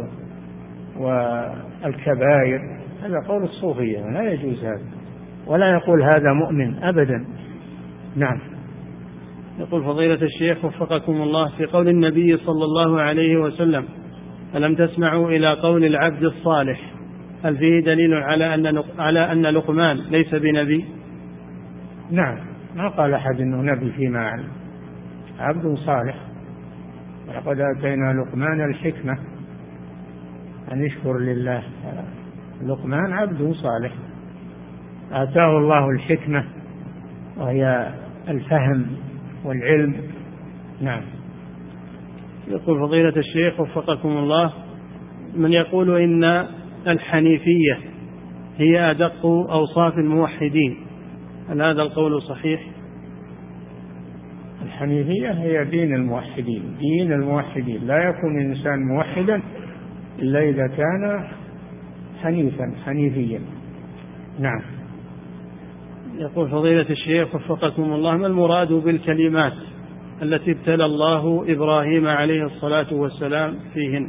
والكبائر. هذا قول الصوفية، لا يجوز هذا، ولا يقول هذا مؤمن أبدا. نعم. يقول فضيلة الشيخ وفقكم الله: في قول النبي صلى الله عليه وسلم: ألم تسمعوا إلى قول العبد الصالح، هل فيه دليل على أن على أن لقمان ليس بنبي؟ نعم، ما قال أحد أنه نبي فيما أعلم، عبد صالح، ولقد آتينا لقمان الحكمة أن يشكر لله. لقمان عبد صالح آتاه الله الحكمة وهي الفهم والعلم. نعم. يقول فضيلة الشيخ وفقكم الله: من يقول إن الحنيفية هي أدق أوصاف الموحدين، هل هذا القول صحيح؟ الحنيفية هي دين الموحدين، دين الموحدين، لا يكون الإنسان موحدا إلا إذا كان حنيفا حنيفيا. نعم. يقول فضيلة الشيخ وفقكم الله: ما المراد بالكلمات التي ابتلى الله إبراهيم عليه الصلاة والسلام فيهن؟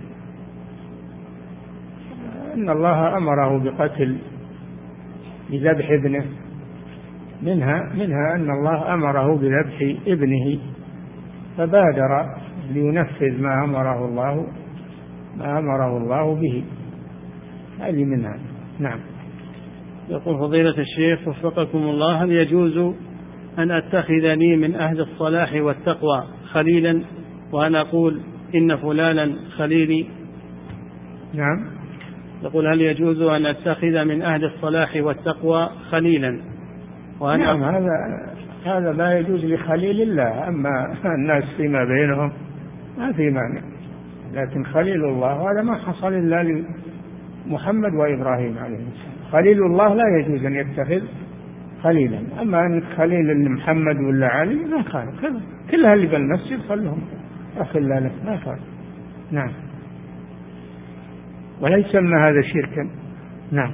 إن الله أمره بقتل بذبح ابنه، منها منها أن الله أمره بذبح ابنه فبادر لينفذ ما أمره الله ما أمره الله به، هذه منها. نعم. يقول فضيلة الشيخ وفقكم الله: هل يجوز أن أتخذني من أهل الصلاح والتقوى خليلا وأنا أقول إن فلانا خليلي؟ نعم. يقول: هل يجوز أن أتخذ من أهل الصلاح والتقوى خليلا وأنا نعم، هذا هذا لا يجوز لخليل الله، أما الناس فيما بينهم ما في مانع، لكن خليل الله هذا ما حصل إلا لمحمد وإبراهيم عليه السلام. خليل الله لا يجوز أن يتخذ خليلا، أما أن خليل محمد ولا علي ما كان، كلها اللي بالمسجد خلهم أخلا لك ما كان. نعم. ولا يسمى هذا شركا. نعم.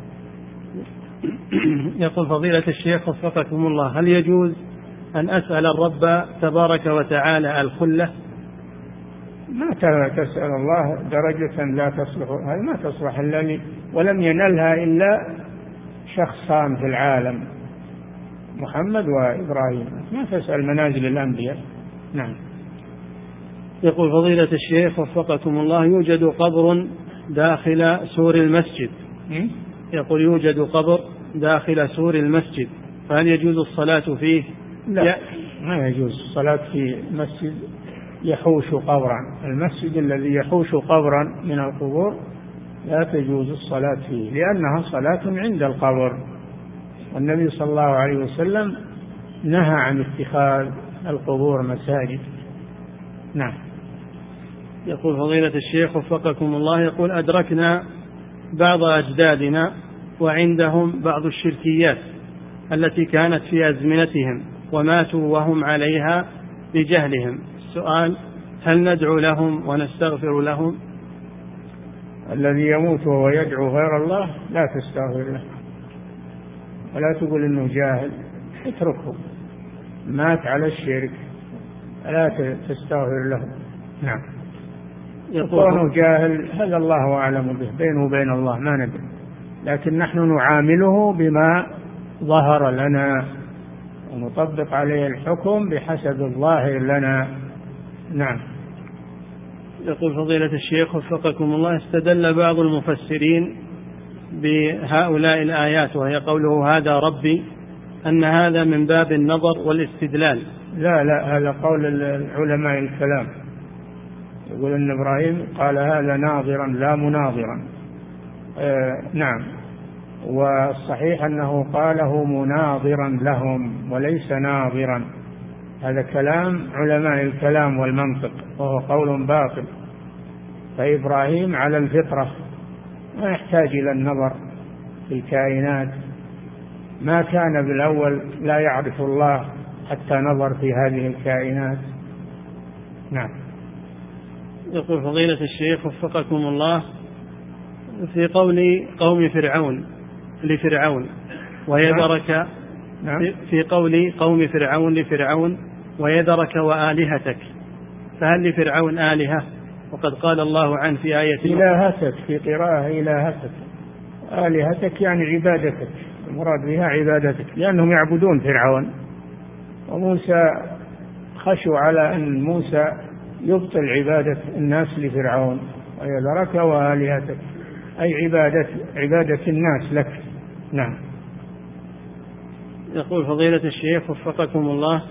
يقول فضيلة الشيخ وفقكم الله: هل يجوز أن أسأل الرب تبارك وتعالى الخلة؟ ما تسأل الله درجة لا تصلح، هذه ما تصلح إلا لي، ولم ينلها إلا شخصان في العالم، محمد وإبراهيم، ما تسأل منازل الأنبياء. نعم. يقول فضيلة الشيخ وفقكم الله: يوجد قبر داخل سور المسجد. يقول يوجد قبر داخل سور المسجد، فهل يجوز الصلاة فيه؟ لا، ما يجوز الصلاة في مسجد يحوش قبرا. المسجد الذي يحوش قبرا من القبور لا تجوز الصلاة فيه، لأنها صلاة عند القبر، والنبي صلى الله عليه وسلم نهى عن اتخاذ القبور مساجد. نعم. يقول فضيلة الشيخ وفقكم الله، يقول أدركنا بعض أجدادنا وعندهم بعض الشركيات التي كانت في أزمنتهم وماتوا وهم عليها بجهلهم. السؤال: هل ندعو لهم ونستغفر لهم؟ الذي يموت وهو يدعو غير الله لا تستغفر له ولا تقول إنه جاهل، اتركه، مات على الشرك لا تستغفر له. نعم. يقول جاهل هذا الله أعلم به، بينه وبين الله ما ندري، لكن نحن نعامله بما ظهر لنا ونطبق عليه الحكم بحسب الظاهر لنا. نعم. يقول فضيلة الشيخ وفقكم الله، استدل بعض المفسرين بهؤلاء الآيات وهي قوله هذا ربي أن هذا من باب النظر والاستدلال. لا لا، هذا قول العلماء الكلام، يقول أن إبراهيم قال هذا ناظرا لا مناظرا. آه نعم. والصحيح أنه قاله مناظرا لهم وليس ناظرا، هذا كلام علماء الكلام والمنطق وهو قول باطل. فإبراهيم على الفطرة ما يحتاج إلى النظر في الكائنات، ما كان بالأول لا يعرف الله حتى نظر في هذه الكائنات. نعم. يقول فضيلة الشيخ وفقكم الله، في قول قوم فرعون لفرعون ويذرك، نعم. في قول قوم فرعون لفرعون ويذرك وآلهتك، فهل لفرعون آلهة؟ وقد قال الله عنه في آية إلهتك، في قراءة إلهتك، آلهتك يعني عبادتك، المراد بها عبادتك، لأنهم يعبدون فرعون، وموسى خشوا على أن موسى يبطل عبادة الناس لفرعون. ويذرك وآلهتك أي عبادة عبادة الناس لك. نعم. يقول فضيلة الشيخ وفقكم الله،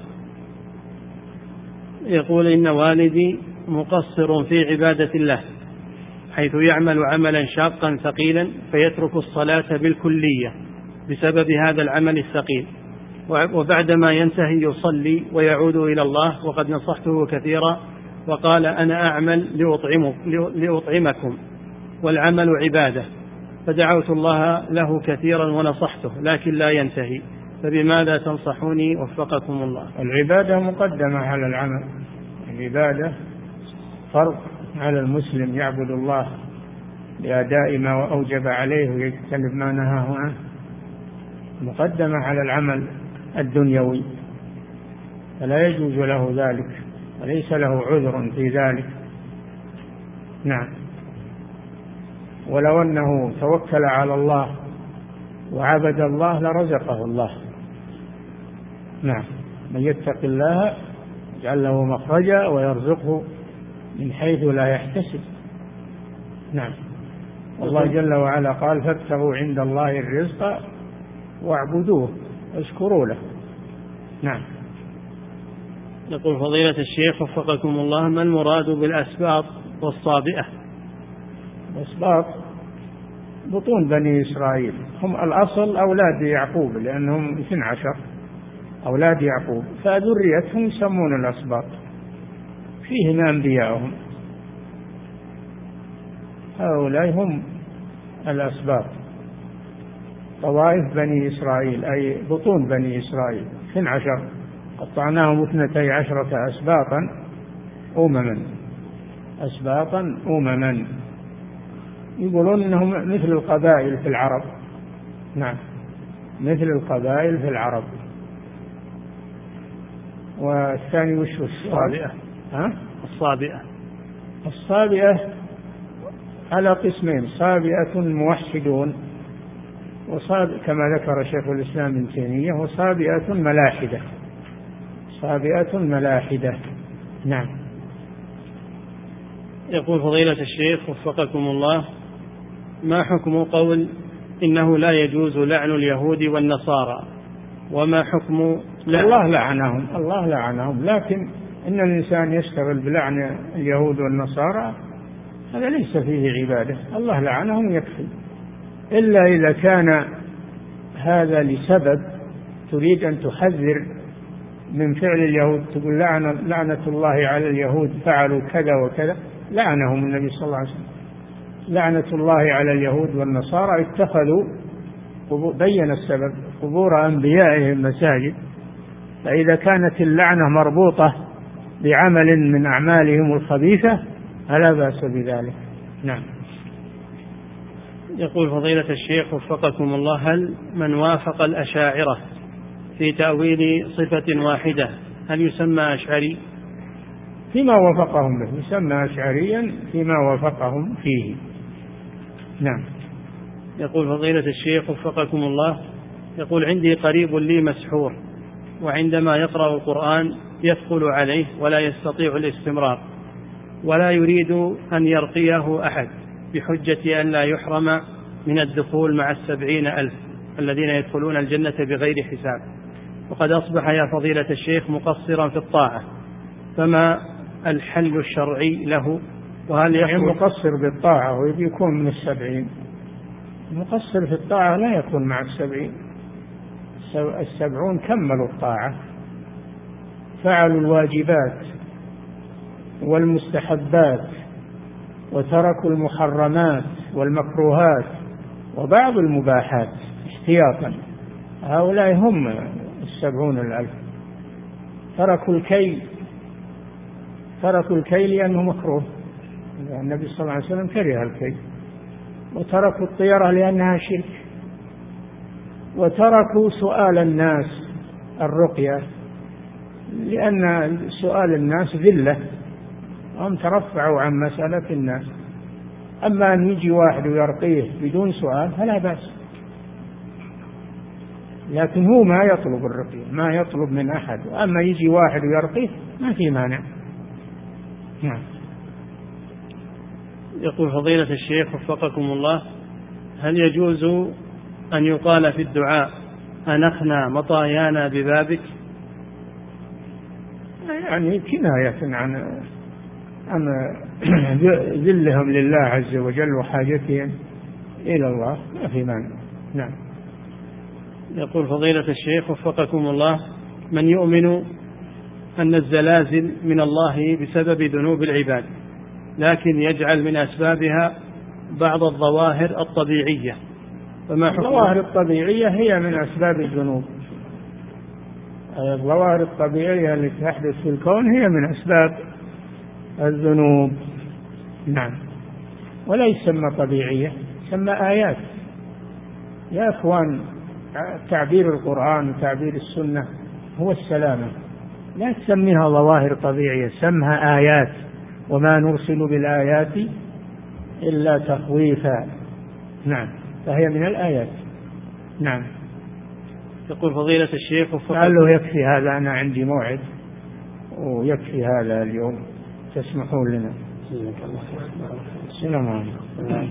يقول إن والدي مقصر في عبادة الله، حيث يعمل عملا شاقا ثقيلا فيترك الصلاة بالكلية بسبب هذا العمل الثقيل، وبعدما ينتهي يصلي ويعود إلى الله، وقد نصحته كثيرا وقال أنا أعمل لأطعمكم والعمل عبادة، فدعوت الله له كثيرا ونصحته لكن لا ينتهي، فبماذا تنصحوني وفقكم الله؟ العبادة مقدمة على العمل، العبادة فرض على المسلم يعبد الله لأداء ما أوجب عليه ويجتنب ما نهاه عنه، مقدمة على العمل الدنيوي، فلا يجوز له ذلك وليس له عذر في ذلك. نعم. ولو أنه توكل على الله وعبد الله لرزقه الله. نعم. من يتق الله يجعل له مخرجا ويرزقه من حيث لا يحتسب. نعم. والله جل وعلا قال فابتغوا عند الله الرزق واعبدوه واشكروا له. نعم. يقول فضيلة الشيخ وفقكم الله، ما المراد بالأسباط والصابئة؟ الأسباط بطون بني إسرائيل، هم الأصل أولاد يعقوب لأنهم اثني عشر أولاد يعقوب، فذريتهم يسمون الأسباط، فيهم أنبياءهم، هؤلاء هم الأسباط، طوائف بني إسرائيل أي بطون بني إسرائيل اثني عشر، قطعناهم اثنتي عشرة أسباطا أمما أسباطا أمما، يقولون إنهم مثل القبائل في العرب. نعم، مثل القبائل في العرب. والثاني وش الصابئة؟ ها؟ الصابئة الصابئة على قسمين، صابئة موحدون وصاب كما ذكر شيخ الإسلام ابن تيمية، وصابئة ملاحدة، صابئة ملاحدة. نعم. يقول فضيلة الشيخ وفقكم الله، ما حكم قول إنه لا يجوز لعن اليهود والنصارى، وما حكم لعن؟ الله لعنهم، الله لعنهم، لكن إن الإنسان يشتغل بلعن اليهود والنصارى هذا ليس فيه عبادة، الله لعنهم يكفي، إلا إذا كان هذا لسبب تريد أن تحذر من فعل اليهود، تقول لعنة, لعنة الله على اليهود فعلوا كذا وكذا، لعنهم النبي صلى الله عليه وسلم، لعنة الله على اليهود والنصارى اتخذوا، بين السبب، قبور أنبيائهم مساجد. فإذا كانت اللعنة مربوطة بعمل من أعمالهم الخبيثة فلا بأس بذلك. نعم. يقول فضيلة الشيخ وفقكم الله: هل من وافق الأشاعرة في تأويل صفة واحدة هل يسمى أشعري؟ فيما وافقهم به يسمى أشعريا فيما وافقهم فيه. نعم. يقول فضيلة الشيخ وفقكم الله: يقول عندي قريب لي مسحور، وعندما يقرأ القرآن يثقل عليه ولا يستطيع الاستمرار، ولا يريد أن يرقيه أحد بحجة أن لا يحرم من الدخول مع السبعين ألف الذين يدخلون الجنة بغير حساب، وقد أصبح يا فضيلة الشيخ مقصرا في الطاعة، فما الحل الشرعي له؟ وهل يعني مقصر بالطاعة ويكون من السبعين؟ مقصر في الطاعة لا يكون مع السبعين، السبعون كملوا الطاعة، فعلوا الواجبات والمستحبات وتركوا المحرمات والمكروهات وبعض المباحات احتياطا، هؤلاء هم السبعون الألف. تركوا الكي، تركوا الكي لأنه مكروه، النبي صلى الله عليه وسلم كره الكي، وتركوا الطيرة لأنها شرك، وتركوا سؤال الناس الرقية لأن سؤال الناس ذلة، هم ترفعوا عن مسألة الناس. أما أن يجي واحد ويرقيه بدون سؤال فلا بأس، لكن هو ما يطلب الرقية، ما يطلب من أحد، أما يجي واحد ويرقيه ما في مانع. نعم. يقول فضيلة الشيخ وفقكم الله: هل يجوز أن يقال في الدعاء أنخنا مطايانا ببابك؟ يعني كناية عن عن ذلهم لله عز وجل وحاجتهم إلى الله، ما في مانع. نعم. يقول فضيلة الشيخ وفقكم الله: من يؤمن أن الزلازل من الله بسبب ذنوب العباد، لكن يجعل من أسبابها بعض الظواهر الطبيعية، فما حكم الظواهر الطبيعية هي من أسباب الذنوب؟ الظواهر الطبيعية التي تحدث في الكون هي من أسباب الذنوب. نعم. ولا يسمى طبيعية، يسمى آيات. يا أخوان، تعبير القرآن وتعبير السنة هو السلامة، لا تسميها ظواهر طبيعية، سمها آيات، وما نرسل بالآيات إلا تخويفا. نعم، فهي من الآيات. نعم. يقول فضيلة الشيخ قال له يكفي هذا، أنا عندي موعد ويكفي هذا اليوم، تسمحون لنا. السلام عليكم.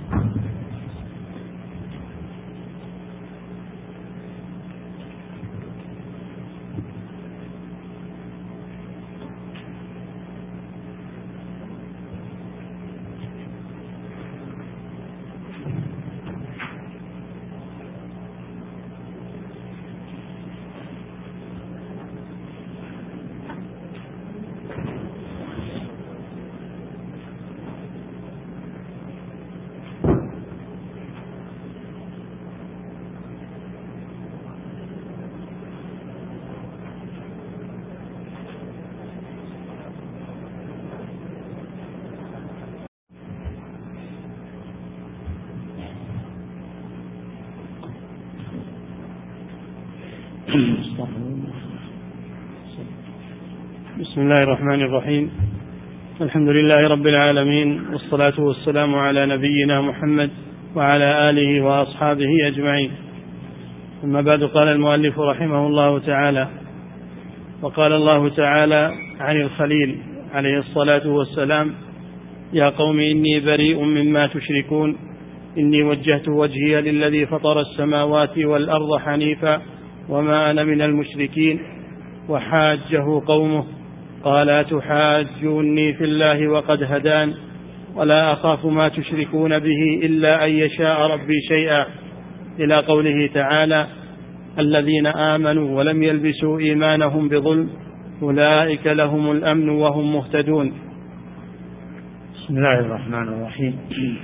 بسم الله الرحمن الرحيم. الحمد لله رب العالمين، والصلاة والسلام على نبينا محمد وعلى آله وأصحابه أجمعين. أما بعد، قال المؤلف رحمه الله تعالى: وقال الله تعالى عن الخليل عليه الصلاة والسلام: يا قوم إني بريء مما تشركون، إني وجهت وجهي للذي فطر السماوات والأرض حنيفا وما أنا من المشركين. وحاجه قومه قال أتحاجوني في الله وقد هدان ولا أخاف ما تشركون به إلا أن يشاء ربي شيئا، إلى قوله تعالى الذين آمنوا ولم يلبسوا إيمانهم بظلم أولئك لهم الأمن وهم مهتدون. بسم الله الرحمن الرحيم.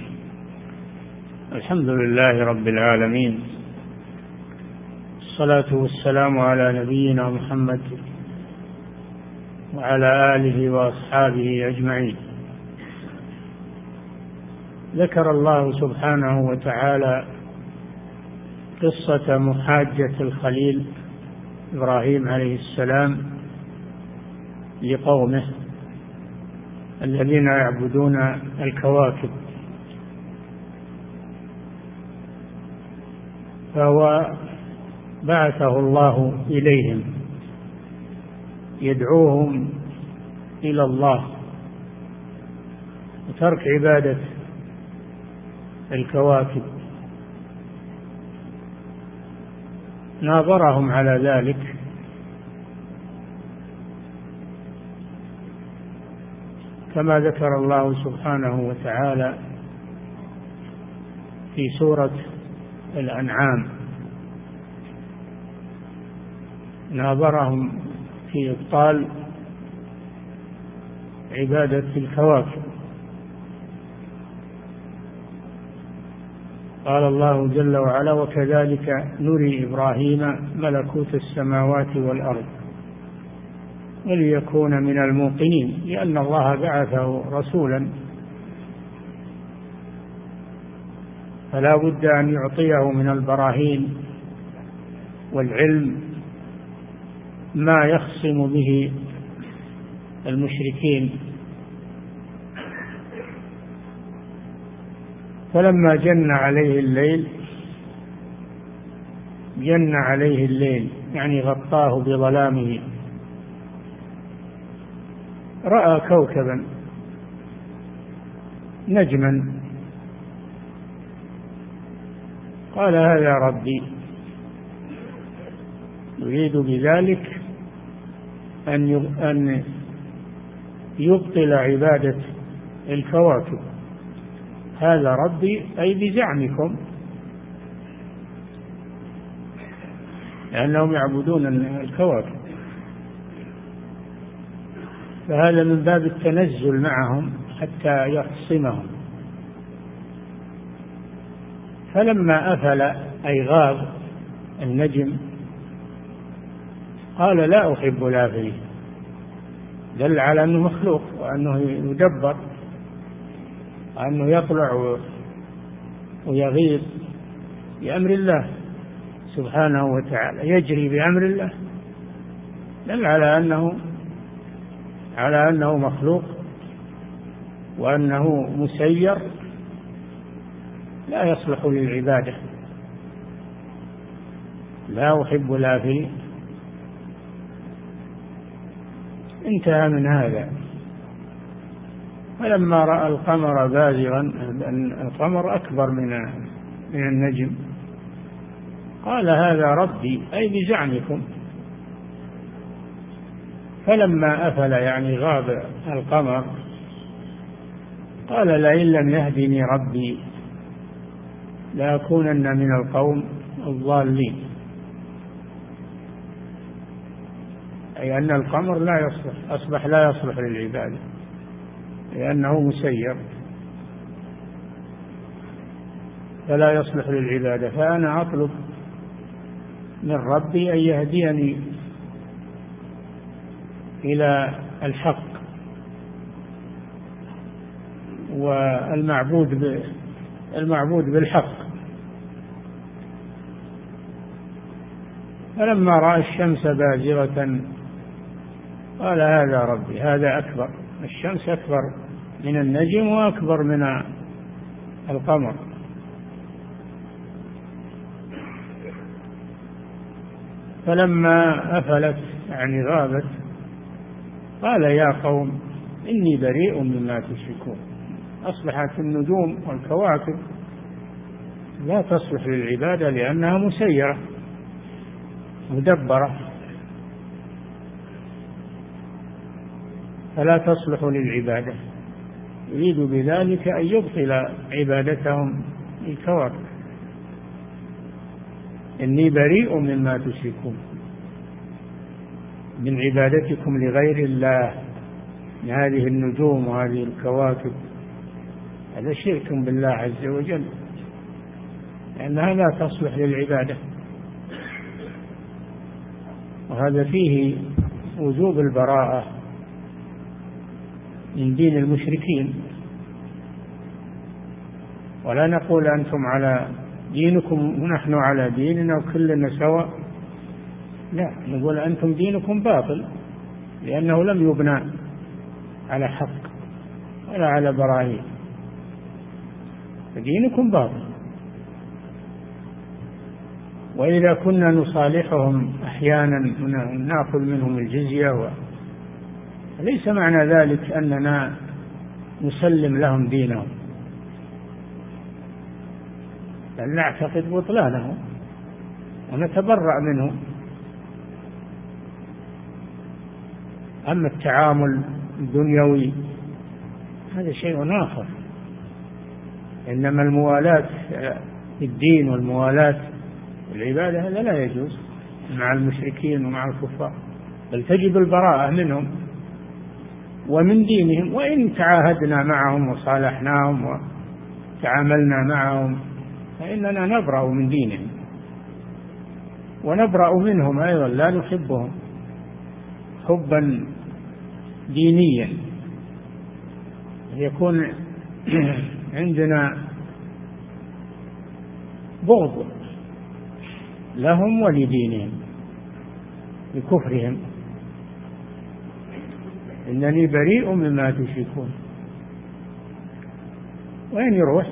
الحمد لله رب العالمين، الصلاة والسلام على نبينا محمد وعلى آله وأصحابه أجمعين. ذكر الله سبحانه وتعالى قصة محاجة الخليل إبراهيم عليه السلام لقومه الذين يعبدون الكواكب، فهو بعثه الله إليهم يدعوهم إلى الله وترك عبادة الكواكب. ناظرهم على ذلك كما ذكر الله سبحانه وتعالى في سورة الأنعام، ناظرهم في إبطال عبادة الكواكب. قال الله جل وعلا وكذلك نري إبراهيم ملكوت السماوات والأرض وليكون من الموقنين، لأن الله بعثه رسولا فلا بد أن يعطيه من البراهين والعلم ما يخصم به المشركين. فلما جن عليه الليل جن عليه الليل يعني غطاه بظلامه، رأى كوكبا نجما قال هذا ربي، يريد بذلك أن يبطل عبادة الكواكب. هذا ربي أي بزعمكم، لأنهم يعبدون الكواكب، فهذا من باب التنزل معهم حتى يخصمهم. فلما أفل أي غاب النجم قال لا أحب الآفلين، دل على أنه مخلوق وأنه يدبر وأنه يطلع ويغيب بأمر الله سبحانه وتعالى، يجري بأمر الله، دل على أنه على أنه مخلوق وأنه مسير لا يصلح للعبادة. لا أحب الآفلين. انتهى من هذا. فلما رأى القمر بازغا، القمر أكبر من من النجم، قال هذا ربي أي بزعمكم. فلما أفل يعني غاب القمر قال لئن لم يهدني ربي لأكونن من القوم الضالين، أي أن القمر لا يصلح، أصبح لا يصلح للعبادة لأنه مسير فلا يصلح للعبادة. فأنا أطلب من ربي أن يهديني إلى الحق والمعبود المعبود بالحق. فلما رأى الشمس بازغة قال هذا ربي، هذا أكبر، الشمس أكبر من النجم وأكبر من القمر. فلما أفلت يعني غابت قال يا قوم إني بريء مما تشركون. أصبحت النجوم والكواكب لا تصلح للعبادة لأنها مسيرة مدبرة. فلا تصلح للعبادة. يريد بذلك أن يبطل عبادتهم الكواكب. إني بريء مما تشركون من عبادتكم لغير الله، من هذه النجوم وهذه الكواكب. هذا شرك بالله عز وجل، لأنها لا تصلح للعبادة. وهذا فيه وجوب البراءة من دين المشركين. ولا نقول أنتم على دينكم ونحن على ديننا وكلنا سواء، لا، نقول أنتم دينكم باطل، لأنه لم يبنى على حق ولا على براهين، فدينكم باطل. وإذا كنا نصالحهم أحيانا نأخذ منهم الجزية، ليس معنى ذلك أننا نسلم لهم دينهم، بل نعتقد بطلانهم ونتبرأ منهم. أما التعامل الدنيوي هذا شيء آخر، إنما الموالاة في الدين والموالاة العبادة هذا لا يجوز مع المشركين ومع الكفار، بل تجب البراءة منهم ومن دينهم. وإن تعاهدنا معهم وصالحناهم وتعاملنا معهم فإننا نبرأ من دينهم ونبرأ منهم أيضا، لا نحبهم حبا دينيا، يكون عندنا بغض لهم ولدينهم لكفرهم. إنني بريء مما تشركون. وين يروح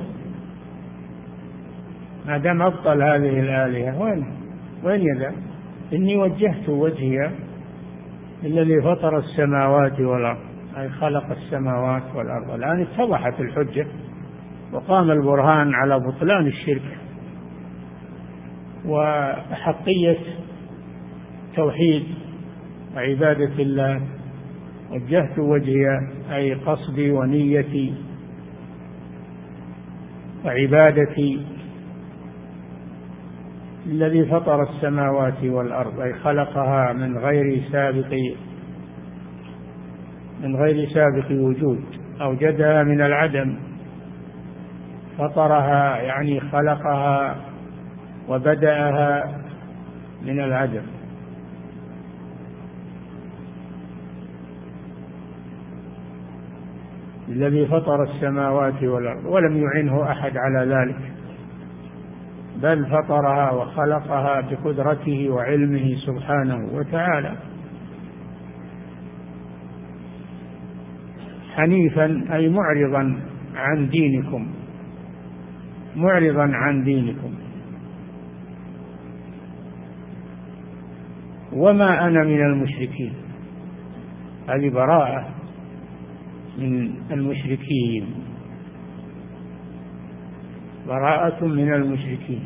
ما دام أبطل هذه الآلهة؟ وين وين يذهب؟ إني وجهت وجهي الذي فطر السماوات والأرض، أي خلق السماوات والأرض. الآن اتضحت الحجة وقام البرهان على بطلان الشرك وحقية توحيد وعبادة الله. وجهت وجهي أي قصدي ونيتي وعبادتي الذي فطر السماوات والأرض، أي خلقها من غير سابق من غير سابق وجود، أوجدها من العدم. فطرها يعني خلقها وبدأها من العدم. الذي فطر السماوات والأرض ولم يعنه أحد على ذلك، بل فطرها وخلقها بقدرته وعلمه سبحانه وتعالى. حنيفا أي معرضا عن دينكم، معرضا عن دينكم. وما أنا من المشركين، هذه براءة من المشركين، براءة من المشركين.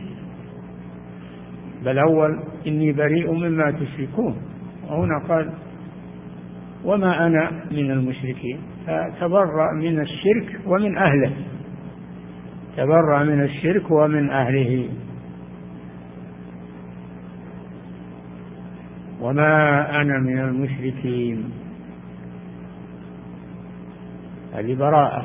بل أول إني بريء مما تشركون، وهنا قال وما أنا من المشركين، فتبرأ من الشرك ومن أهله، تبرأ من الشرك ومن أهله. وما أنا من المشركين، هذه براءة.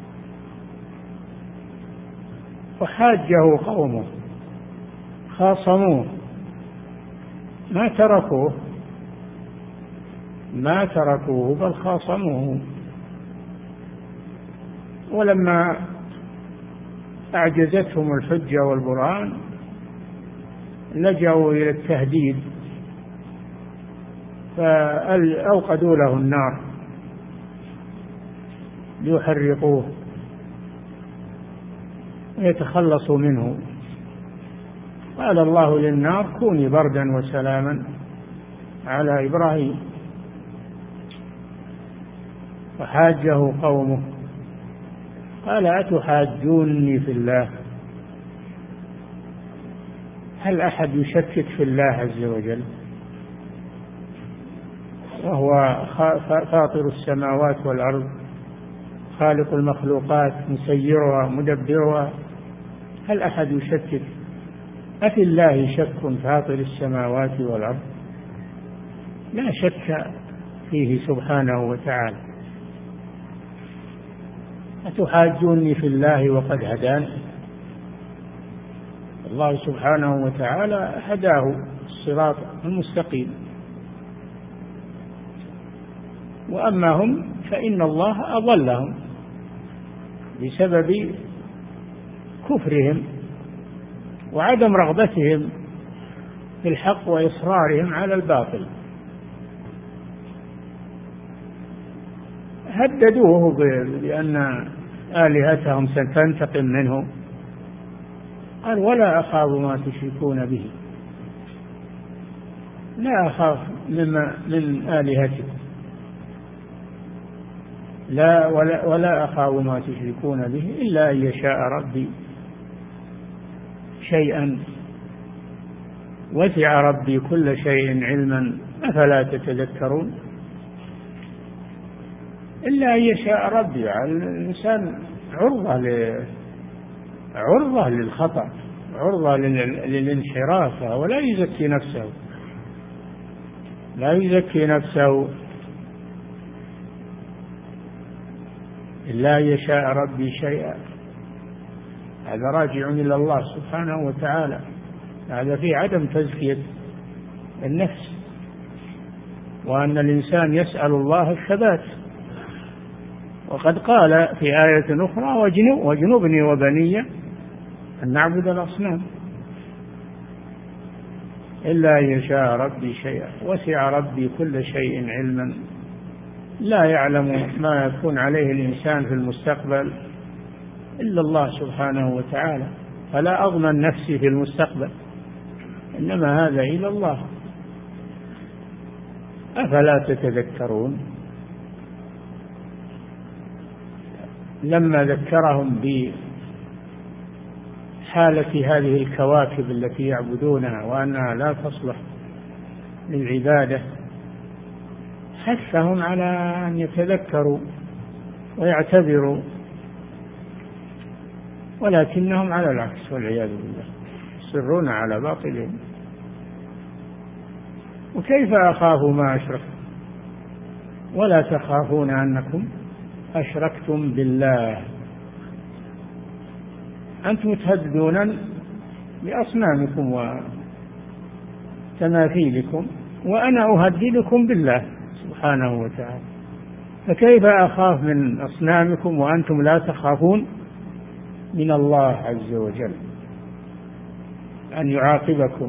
وحاجه قومه، خاصموه، ما تركوه ما تركوه بل خاصموه. ولما أعجزتهم الحجة والبرهان لجأوا إلى التهديد، فأوقدوا له النار ليحرقوه ويتخلصوا منه. قال الله للنار كوني بردا وسلاما على إبراهيم. فحاجه قومه قال أتحاجوني في الله؟ هل أحد يشكك في الله عز وجل؟ وهو فاطر السماوات والأرض، خالق المخلوقات، مسيرها مدبرها، هل أحد يشكك؟ أفي الله شك فاطر السماوات والأرض؟ لا شك فيه سبحانه وتعالى. أتحاجوني في الله وقد هداني؟ الله سبحانه وتعالى هداه الصراط المستقيم، وأما هم فإن الله أضلهم بسبب كفرهم وعدم رغبتهم في الحق وإصرارهم على الباطل. هددوه بأن آلهتهم ستنتقم منه، قال ولا أخاف ما تشركون به، لا أخاف مما من آلهتكم، لا ولا, ولا أخاف ما تشركون به إلا أن يشاء ربي شيئا، وسع ربي كل شيء علما أفلا تتذكرون. إلا أن يشاء ربي، الإنسان عرضة ل... عرضة للخطأ، عرضة للانحراف، ولا يزكي نفسه، لا يزكي نفسه إلا يشاء ربي شيئا. هذا راجع إلى الله سبحانه وتعالى، هذا في عدم تزكية النفس، وأن الإنسان يسأل الله الثبات. وقد قال في آية أخرى واجنبني وبني أن نعبد الأصنام. إلا أن يشاء ربي شيئا، وسع ربي كل شيء علما، لا يعلم ما يكون عليه الإنسان في المستقبل إلا الله سبحانه وتعالى، فلا أضمن نفسي في المستقبل، إنما هذا إلى الله. أفلا تتذكرون؟ لما ذكرهم بحالة هذه الكواكب التي يعبدونها وأنها لا تصلح للعبادة، حثهم على أن يتذكروا ويعتبروا، ولكنهم على العكس والعياذ بالله يصرون على باطلهم. وكيف أخاف ما أشركتم ولا تخافون أنكم أشركتم بالله؟ أنتم تهددون بأصنامكم وتماثيلكم، وأنا أهددكم بالله سبحانه وتعالى، فكيف أخاف من أصنامكم وأنتم لا تخافون من الله عز وجل أن يعاقبكم؟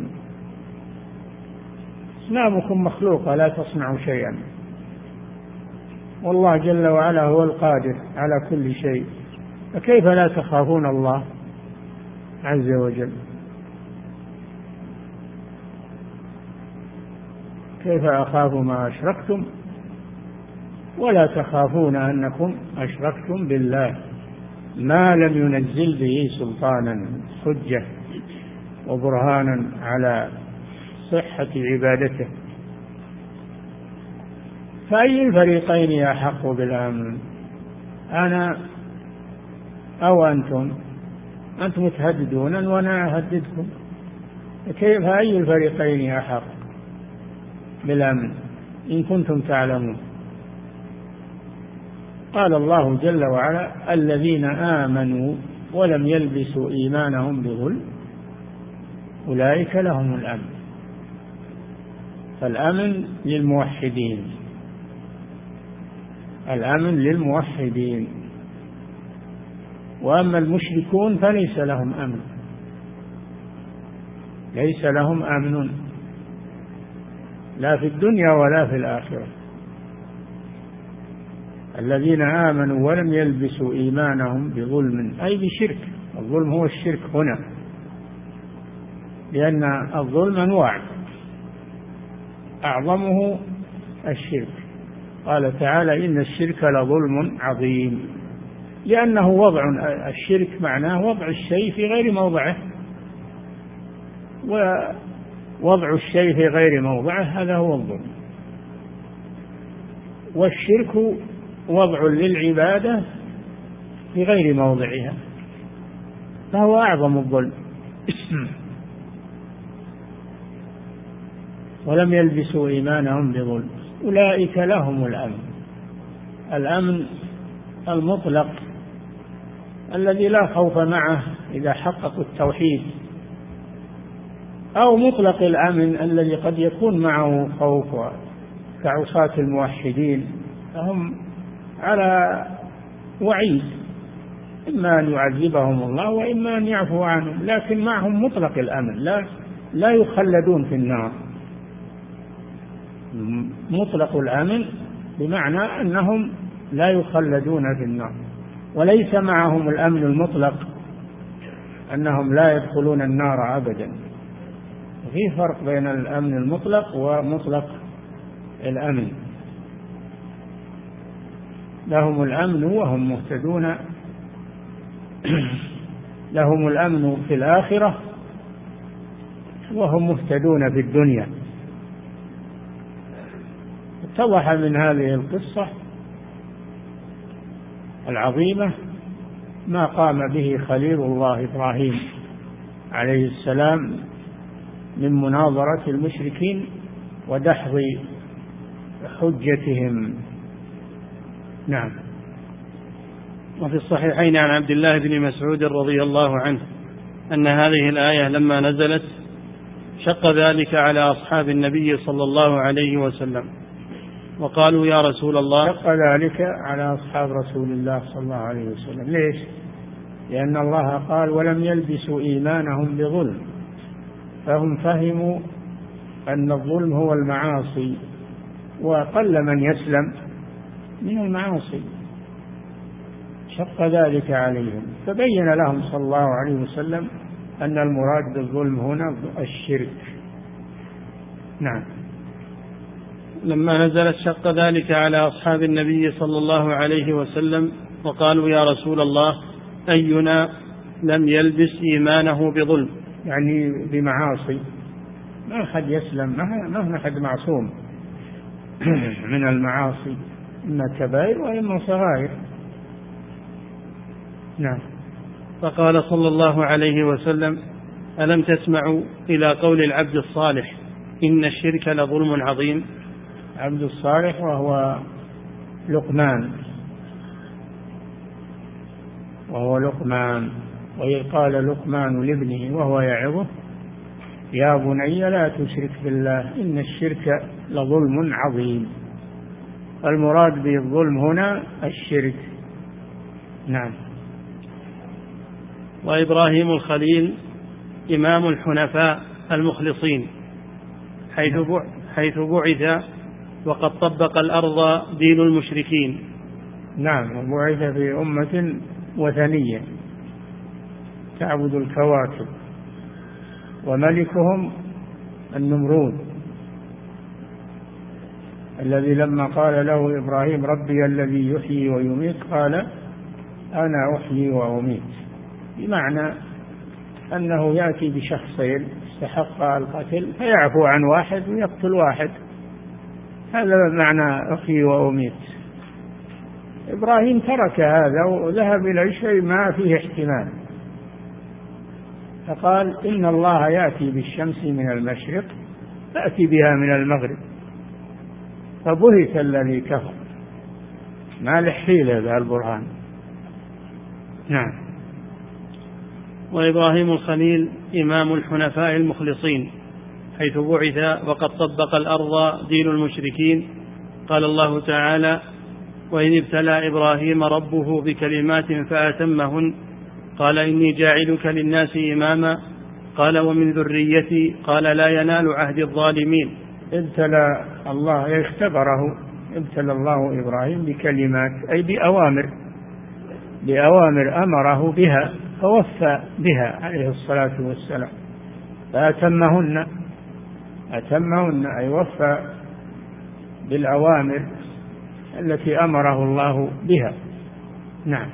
أصنامكم مخلوقة لا تصنع شيئا، والله جل وعلا هو القادر على كل شيء، فكيف لا تخافون الله عز وجل؟ كيف أخاف ما أشركتم ولا تخافون أنكم أشركتم بالله ما لم ينزل به سلطانا حجة وبرهانا على صحة عبادته. فأي الفريقين أحق بالأمن، أنا أو أنتم؟ أنتم تهددون وأنا أهددكم، كيف أي الفريقين أحق بالأمن إن كنتم تعلمون؟ قال الله جل وعلا الذين آمنوا ولم يلبسوا إيمانهم بظلم أولئك لهم الأمن. فالأمن للموحدين، الأمن للموحدين، وأما المشركون فليس لهم أمن، ليس لهم أمن لا في الدنيا ولا في الآخرة. الذين آمنوا ولم يلبسوا إيمانهم بظلم أي بشرك، الظلم هو الشرك هنا، لأن الظلم أنواع أعظمه الشرك. قال تعالى إن الشرك لظلم عظيم، لأنه وضع الشرك معناه وضع الشيء في غير موضعه، ووضع الشيء في غير موضعه هذا هو الظلم. والشرك وضع للعبادة في غير موضعها، فهو أعظم الظلم. ولم يلبسوا إيمانهم بظلم أولئك لهم الأمن، الأمن المطلق الذي لا خوف معه إذا حققوا التوحيد، أو مطلق الأمن الذي قد يكون معه خوف كعصاة الموحدين، فهم على وعيد، إما أن يعذبهم الله وإما أن يعفو عنهم، لكن معهم مطلق الأمن، لا لا يخلدون في النار. مطلق الأمن بمعنى أنهم لا يخلدون في النار، وليس معهم الأمن المطلق أنهم لا يدخلون النار أبدا. في فرق بين الأمن المطلق ومطلق الأمن. لهم الأمن وهم مهتدون، لهم الأمن في الآخرة وهم مهتدون في الدنيا. اتضح من هذه القصة العظيمة ما قام به خليل الله إبراهيم عليه السلام من مناظرة المشركين ودحض حجتهم. نعم. وفي الصحيحين عن عبد الله بن مسعود رضي الله عنه أن هذه الآية لما نزلت شق ذلك على أصحاب النبي صلى الله عليه وسلم، وقالوا يا رسول الله. شق ذلك على أصحاب رسول الله صلى الله عليه وسلم. ليش؟ لأن الله قال ولم يلبسوا إيمانهم بظلم، فهم فهموا أن الظلم هو المعاصي، وقل من يسلم من المعاصي، شق ذلك عليهم، فبين لهم صلى الله عليه وسلم أن المراد بالظلم هنا الشرك. نعم. لما نزلت شق ذلك على أصحاب النبي صلى الله عليه وسلم وقالوا يا رسول الله أينا لم يلبس إيمانه بظلم، يعني بمعاصي، ما أحد يسلم، ما أحد معصوم من المعاصي، إما كبائر وإما صغائر. نعم. فقال صلى الله عليه وسلم ألم تسمعوا إلى قول العبد الصالح إن الشرك لظلم عظيم؟ عبد الصالح وهو لقمان، وهو لقمان وإذ قال لقمان لابنه وهو يعظه يا بني لا تشرك بالله إن الشرك لظلم عظيم. المراد بالظلم هنا الشرك. نعم. وإبراهيم الخليل إمام الحنفاء المخلصين حيث بعث وقد طبق الأرض دين المشركين. نعم. وبعث في أمة وثنية تعبد الكواكب، وملكهم النمرود الذي لما قال له إبراهيم ربي الذي يحيي ويميت قال أنا أحيي وأميت، بمعنى أنه يأتي بشخصين استحق القتل فيعفو عن واحد ويقتل واحد، هذا معنى أحيي وأميت. إبراهيم ترك هذا وذهب إلى شيء ما فيه احتمال، فقال إن الله يأتي بالشمس من المشرق فأتي بها من المغرب، فبهت الذي كفر، ما لحيل ذا البرهان. نعم. وإبراهيم الخليل إمام الحنفاء المخلصين حيث بعث وقد طبق الأرض دين المشركين. قال الله تعالى وإذ ابتلى إبراهيم ربه بكلمات فأتمهن قال إني جاعلك للناس إماما قال ومن ذريتي قال لا ينال عهد الظالمين. ابتلى الله، اختبره، ابتلى الله إبراهيم بكلمات أي بأوامر، بأوامر أمره بها فوفى بها عليه الصلاة والسلام، فأتمهن، أتمهن أي وفى بالأوامر التي أمره الله بها. نعم.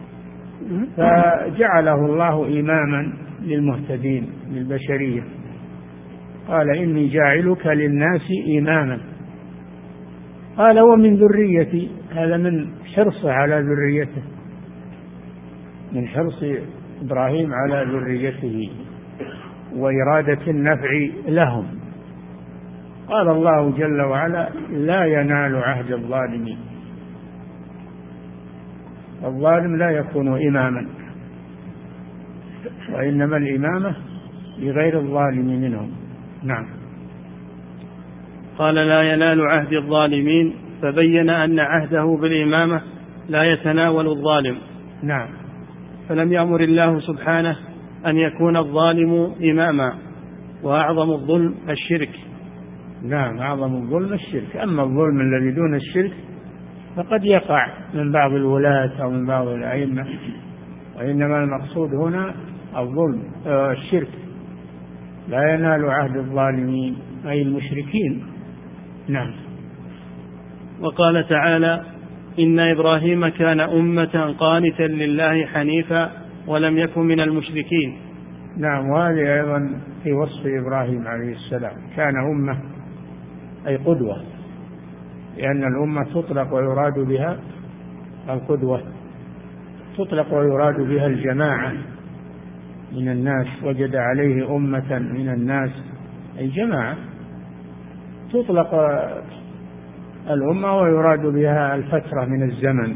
فجعله الله إماما للمهتدين للبشرية، قال إني جاعلك للناس إماما، قال ومن ذريتي، هذا من حرصه على ذريته، من حرص إبراهيم على ذريته وإرادة النفع لهم. قال الله جل وعلا لا ينال عهد الظالمين. الظالم لا يكون إماما، وإنما الإمامة لغير الظالم منهم. نعم. قال لا ينال عهد الظالمين، فبين أن عهده بالإمامة لا يتناول الظالم. نعم. فلم يأمر الله سبحانه أن يكون الظالم إماما، وأعظم الظلم الشرك. نعم، أعظم الظلم الشرك. أما الظلم الذي دون الشرك فقد يقع من بعض الولاة أو من بعض الأئمة، وإنما المقصود هنا الظلم آه الشرك. لا ينال عهد الظالمين أي المشركين. نعم. وقال تعالى إن إبراهيم كان أمة قانتا لله حنيفا ولم يكن من المشركين. نعم، وهذه أيضا في وصف إبراهيم عليه السلام، كان أمة أي قدوة، لأن الأمة تطلق ويراد بها القدوة، تطلق ويراد بها الجماعة من الناس. وجد عليه أمة من الناس أي جماعة، تطلق الأمة ويراد بها الفترة من الزمن.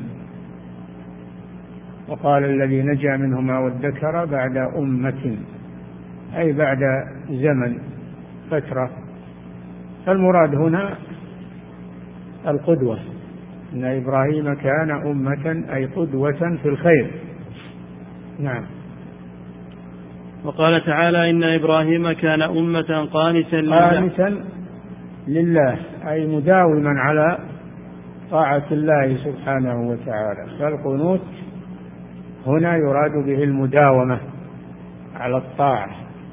وقال الذي نجا منهما وادكر بعد أمة أي بعد زمن فترة. فالمراد هنا القدوة، إن إبراهيم كان أمة أي قدوة في الخير. نعم. وقال تعالى إن إبراهيم كان أمة قانتا لله, قانتا لله أي مداوما على طاعة الله سبحانه وتعالى. فالقنوت هنا يراد به المداومة على الطاعة.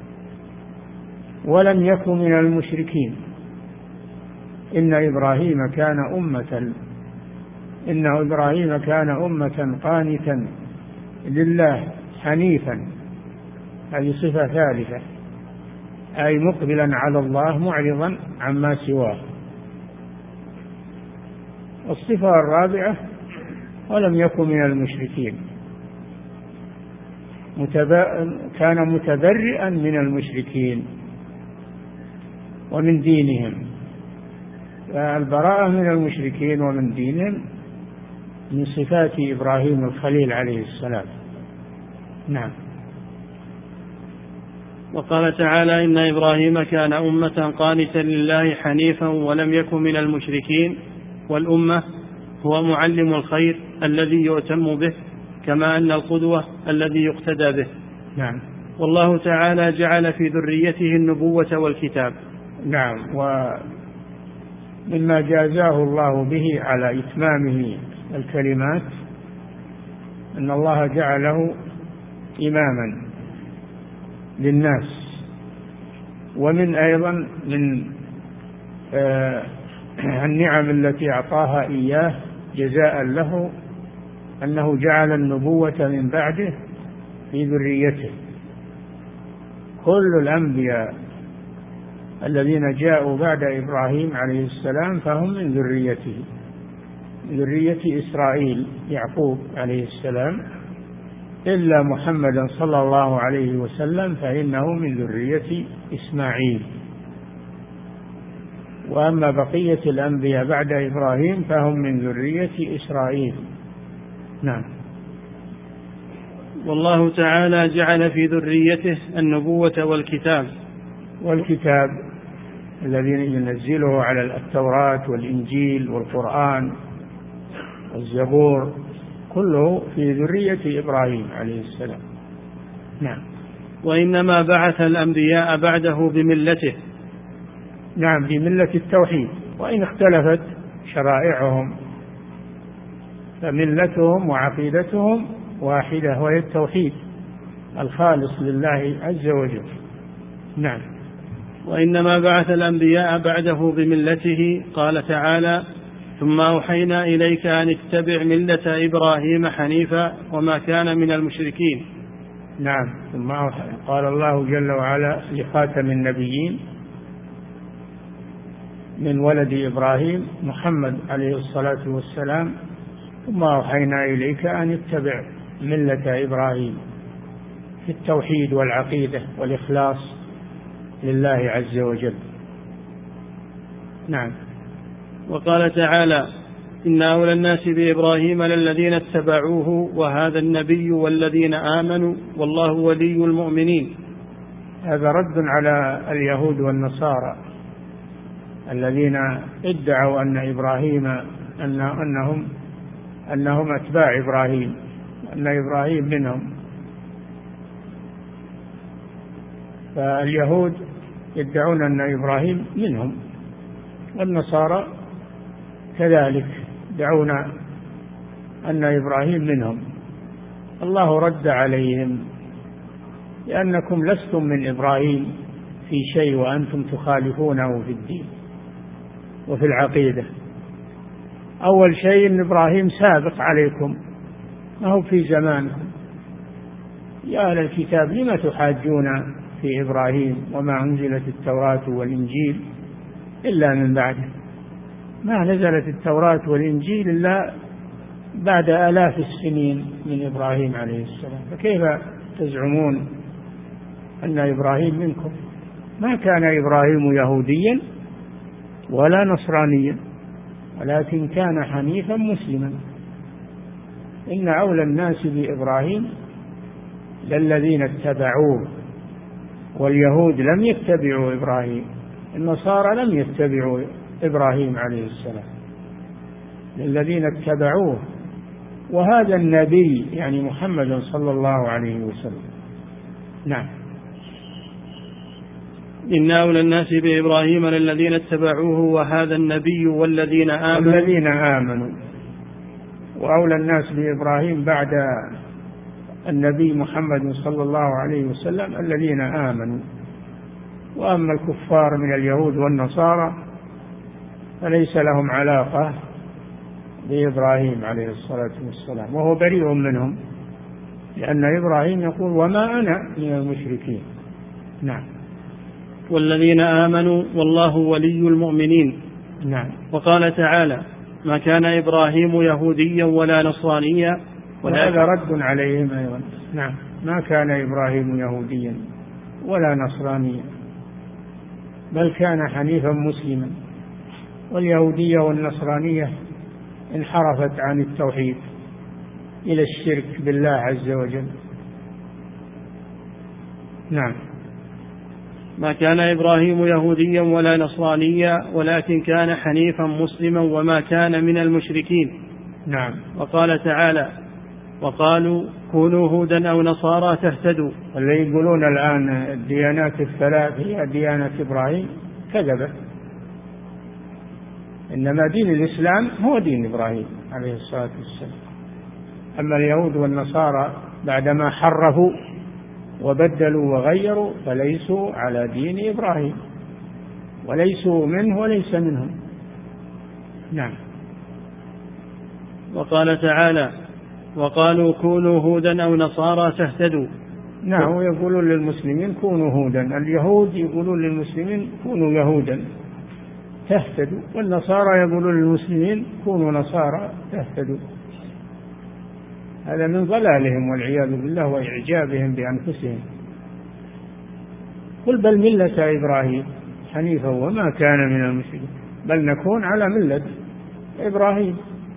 ولم يكن من المشركين. إن إبراهيم كان أمة إن إبراهيم كان أمة قانتا لله حنيفا، هذه صفة ثالثة، أي مقبلا على الله معرضا عما سواه. الصفة الرابعة ولم يكن من المشركين، كان متبرئا من المشركين ومن دينهم. فالبراءة من المشركين ومن دينهم من صفات إبراهيم الخليل عليه السلام. نعم. وقال تعالى إن إبراهيم كان أمة قانتا لله حنيفا ولم يكن من المشركين. والأمة هو معلم الخير الذي يؤتم به، كما أن القدوة الذي يقتدى به. نعم. والله تعالى جعل في ذريته النبوة والكتاب. نعم. ومما جازاه الله به على إتمامه الكلمات أن الله جعله إماما للناس. ومن أيضا من آه النعم التي أعطاها إياه جزاء له أنه جعل النبوة من بعده في ذريته. كل الأنبياء الذين جاءوا بعد إبراهيم عليه السلام فهم من ذريته، ذرية إسرائيل يعقوب عليه السلام، إلا محمدا صلى الله عليه وسلم فإنه من ذرية إسماعيل. وأما بقية الأنبياء بعد إبراهيم فهم من ذرية إسرائيل. نعم. والله تعالى جعل في ذريته النبوة والكتاب. والكتاب الذي ينزله على التوراة والإنجيل والقرآن والزبور كله في ذرية إبراهيم عليه السلام. نعم. وإنما بعث الأنبياء بعده بملته. نعم، بملة التوحيد، وإن اختلفت شرائعهم فملتهم وعقيدتهم واحدة، وهي التوحيد الخالص لله عز وجل. نعم. وإنما بعث الأنبياء بعده بملته. قال تعالى ثم أوحينا إليك أن اتبع ملة إبراهيم حنيفا وما كان من المشركين. نعم. ثم قال الله جل وعلا لخاتم النبيين من ولد إبراهيم محمد عليه الصلاة والسلام، ثم أوحينا إليك أن اتبع ملة إبراهيم في التوحيد والعقيدة والإخلاص لله عز وجل. نعم. وقال تعالى: إن أولى الناس بإبراهيم للذين اتبعوه وهذا النبي والذين آمنوا والله ولي المؤمنين. هذا رد على اليهود والنصارى الذين ادعوا أن إبراهيم أن أنهم أنهم أتباع إبراهيم، أن إبراهيم منهم. فاليهود يدعون أن إبراهيم منهم، والنصارى كذلك يدعون أن إبراهيم منهم. الله رد عليهم: لأنكم لستم من إبراهيم في شيء وأنتم تخالفونه في الدين وفي العقيدة. أول شيء أن إبراهيم سابق عليكم، ما هو في زمانكم. يا أهل الكتاب لم تحاجون في إبراهيم وما أنزلت التوراة والإنجيل إلا من بعده؟ ما نزلت التوراة والإنجيل إلا بعد آلاف السنين من إبراهيم عليه السلام، فكيف تزعمون أن إبراهيم منكم؟ ما كان إبراهيم يهوديا ولا نصرانيا، ولكن كان حنيفا مسلما. إن أولى الناس بإبراهيم للذين اتبعوه، واليهود لم يتبعوا إبراهيم، النصارى لم يتبعوا إبراهيم عليه السلام، للذين اتبعوه وهذا النبي يعني محمد صلى الله عليه وسلم. نعم. إن أولى الناس بإبراهيم للذين اتبعوه وهذا النبي والذين آمنوا الذين آمنوا وأولى الناس بإبراهيم بعد النبي محمد صلى الله عليه وسلم الذين آمنوا. وأما الكفار من اليهود والنصارى فليس لهم علاقة بإبراهيم عليه الصلاة والسلام، وهو بريء منهم، لأن إبراهيم يقول: وما أنا من المشركين. نعم. والذين آمنوا والله ولي المؤمنين. نعم. وقال تعالى: ما كان إبراهيم يهوديا ولا نصرانيا. وهذا رد عليهم أيضا. نعم. ما كان إبراهيم يهوديا ولا نصرانيا، بل كان حنيفا مسلما. واليهودية والنصرانية انحرفت عن التوحيد إلى الشرك بالله عز وجل. نعم. ما كان إبراهيم يهوديا ولا نصرانيا ولكن كان حنيفا مسلما وما كان من المشركين. نعم. وقال تعالى: وقالوا كونوا هودا أو نصارى تهتدوا. واللي يقولون الآن الديانات الثلاث هي ديانة إبراهيم كذبت، إنما دين الإسلام هو دين إبراهيم عليه الصلاة والسلام. أما اليهود والنصارى بعدما حرفوا وبدلوا وغيروا فليسوا على دين إبراهيم، وليسوا منه وليس منهم. نعم. وقال تعالى: وقالوا كونوا هودا أو نصارى تهتدوا. نعم. يقولون للمسلمين كونوا هودا، اليهود يقولون للمسلمين كونوا يهودا تهتدوا، والنصارى يقولون للمسلمين كونوا نصارى تهتدوا. هذا من ضلالهم والعياذ بالله وإعجابهم بأنفسهم. قل بل ملة إبراهيم حنيفا وما كان من المشركين، بل نكون على ملة إبراهيم.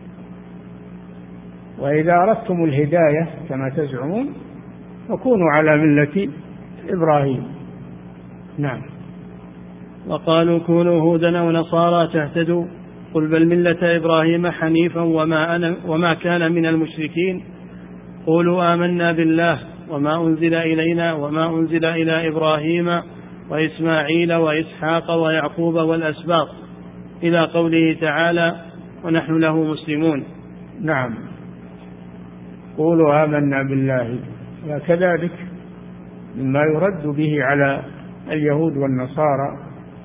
وإذا أردتم الهداية كما تزعمون فكونوا على ملة إبراهيم. نعم. وقالوا كونوا هودا أو نصارى تهتدوا قل بل ملة إبراهيم حنيفا وما, أنا وما كان من المشركين قولوا آمنا بالله وما أنزل إلينا وما أنزل إلى إبراهيم وإسماعيل وإسحاق ويعقوب والأسباط إلى قوله تعالى ونحن له مسلمون. نعم. قولوا آمنا بالله. وكذلك مما يرد به على اليهود والنصارى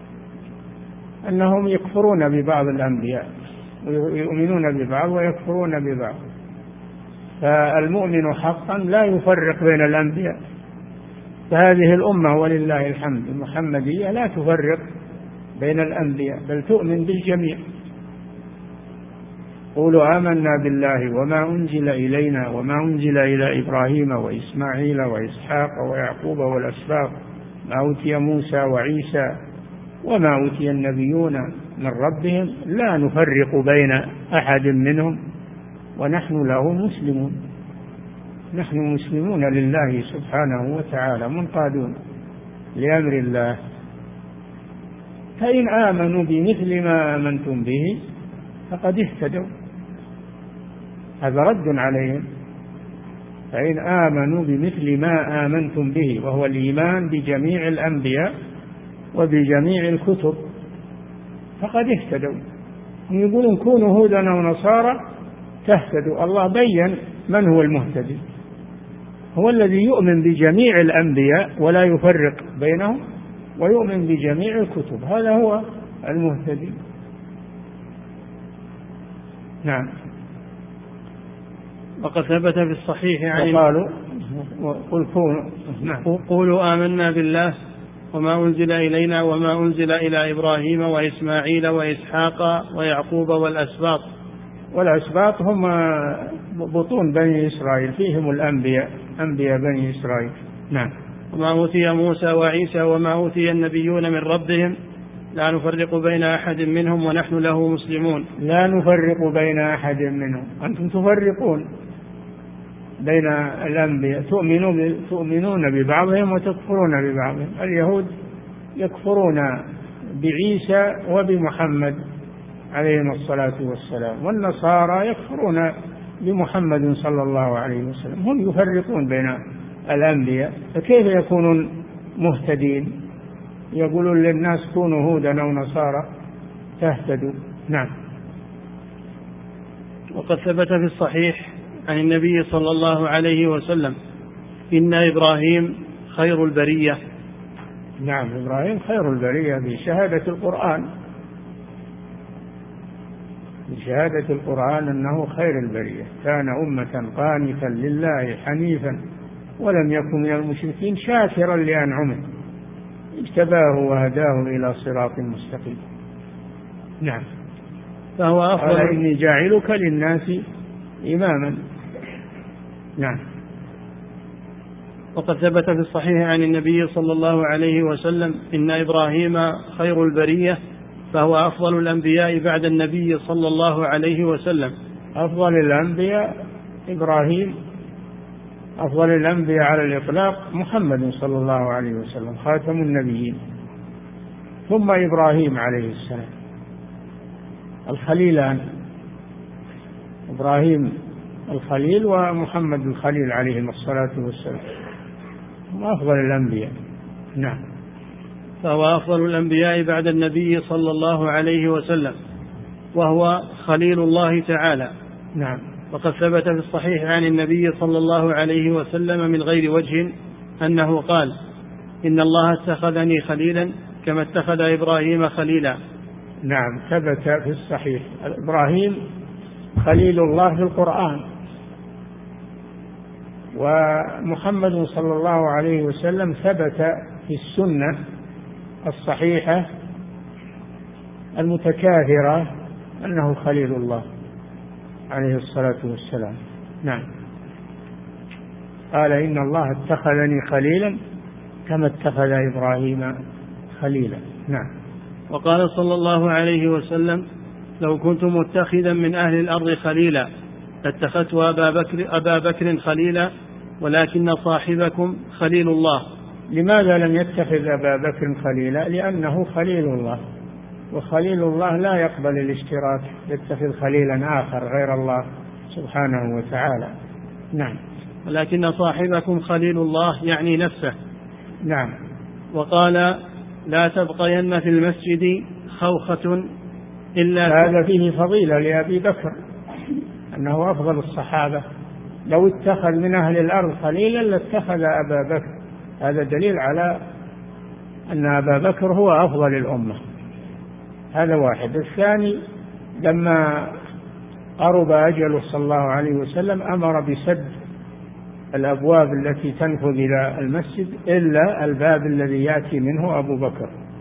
أنهم يكفرون ببعض الأنبياء ويؤمنون ببعض ويكفرون ببعض. فالمؤمن حقا لا يفرق بين الأنبياء، فهذه الأمة ولله الحمد المحمدية لا تفرق بين الأنبياء، بل تؤمن بالجميع. قولوا آمنا بالله وما أنزل إلينا وما أنزل إلى إبراهيم وإسماعيل وإسحاق ويعقوب والأسباط ما أوتي موسى وعيسى وما أوتي النبيون من ربهم لا نفرق بين أحد منهم ونحن له مسلمون. نحن مسلمون لله سبحانه وتعالى منقادون لأمر الله. فإن آمنوا بمثل ما آمنتم به فقد اهتدوا، هذا رد عليهم. فإن آمنوا بمثل ما آمنتم به، وهو الإيمان بجميع الأنبياء وبجميع الكتب، فقد اهتدوا. هم يقولون كونوا هودا أو نصارى تهتدوا. الله بين من هو المهتدي، هو الذي يؤمن بجميع الأنبياء ولا يفرق بينهم ويؤمن بجميع الكتب، هذا هو المهتدي. نعم. وقد ثبت في الصحيح عن قالوا قل كونوا قولوا آمنا بالله وما أنزل إلينا وما أنزل إلى إبراهيم وإسماعيل وإسحاق ويعقوب والأسباط. والأسباط هم بطون بني إسرائيل، فيهم الأنبياء، أنبياء بني إسرائيل. نعم. وما أوتي موسى وعيسى وما أوتي النبيون من ربهم لا نفرق بين أحد منهم ونحن له مسلمون. لا نفرق بين أحد منهم. أنتم تفرقون بين الأنبياء، تؤمنون تؤمنون ببعضهم وتكفرون ببعضهم. اليهود يكفرون بعيسى وبمحمد عليهم الصلاة والسلام، والنصارى يكفرون بمحمد صلى الله عليه وسلم. هم يفرقون بين الأنبياء، فكيف يكونون مهتدين؟ يقولون للناس كونوا هودا أو نصارى تهتدوا. نعم. وقد ثبت في الصحيح عن النبي صلى الله عليه وسلم إن إبراهيم خير البرية. نعم، إبراهيم خير البرية بشهادة القرآن، بشهادة القرآن أنه خير البرية. كان أمة قانتا لله حنيفا ولم يكن من المشركين شاكرا لأنعمه اجتباه وهداه إلى صراط مستقيم. نعم. فهو أفضل. قال إني جاعلك للناس إماما. نعم. وقد ثبت في الصحيح عن النبي صلى الله عليه وسلم إن إبراهيم خير البرية فهو أفضل الأنبياء بعد النبي صلى الله عليه وسلم. أفضل الأنبياء إبراهيم، أفضل الأنبياء على الإطلاق محمد صلى الله عليه وسلم خاتم النبيين، ثم إبراهيم عليه السلام، الخليلان، إبراهيم الخليل ومحمد الخليل عليهم الصلاة والسلام، هم أفضل الأنبياء. نعم. فهو أفضل الأنبياء بعد النبي صلى الله عليه وسلم، وهو خليل الله تعالى. نعم. وقد ثبت في الصحيح عن النبي صلى الله عليه وسلم من غير وجه أنه قال إن الله اتخذني خليلا كما اتخذ إبراهيم خليلا. نعم، ثبت في الصحيح. إبراهيم خليل الله في القرآن، ومحمد صلى الله عليه وسلم ثبت في السنة الصحيحة المتكاثرة أنه خليل الله عليه الصلاة والسلام. نعم. قال إن الله اتخذني خليلا كما اتخذ إبراهيم خليلا. نعم. وقال صلى الله عليه وسلم لو كنت متخذا من أهل الأرض خليلا لاتخذت أبا بكر, أبا بكر خليلا ولكن صاحبكم خليل الله. لماذا لم يتخذ أبا بكر خليلا؟ لأنه خليل الله، وخليل الله لا يقبل الاشتراك، يتخذ خليلا آخر غير الله سبحانه وتعالى. نعم. ولكن صاحبكم خليل الله يعني نفسه. نعم. وقال لا تبقين في المسجد خوخة إلا. هذا فيه فضيلة لأبي بكر أنه أفضل الصحابة، لو اتخذ من أهل الأرض خليلا لاتخذ أبا بكر. هذا دليل على أن أبا بكر هو أفضل الأمة. هذا واحد. الثاني لما قرب أجله صلى الله عليه وسلم أمر بسد الأبواب التي تنفذ إلى المسجد إلا الباب الذي يأتي منه أبو بكر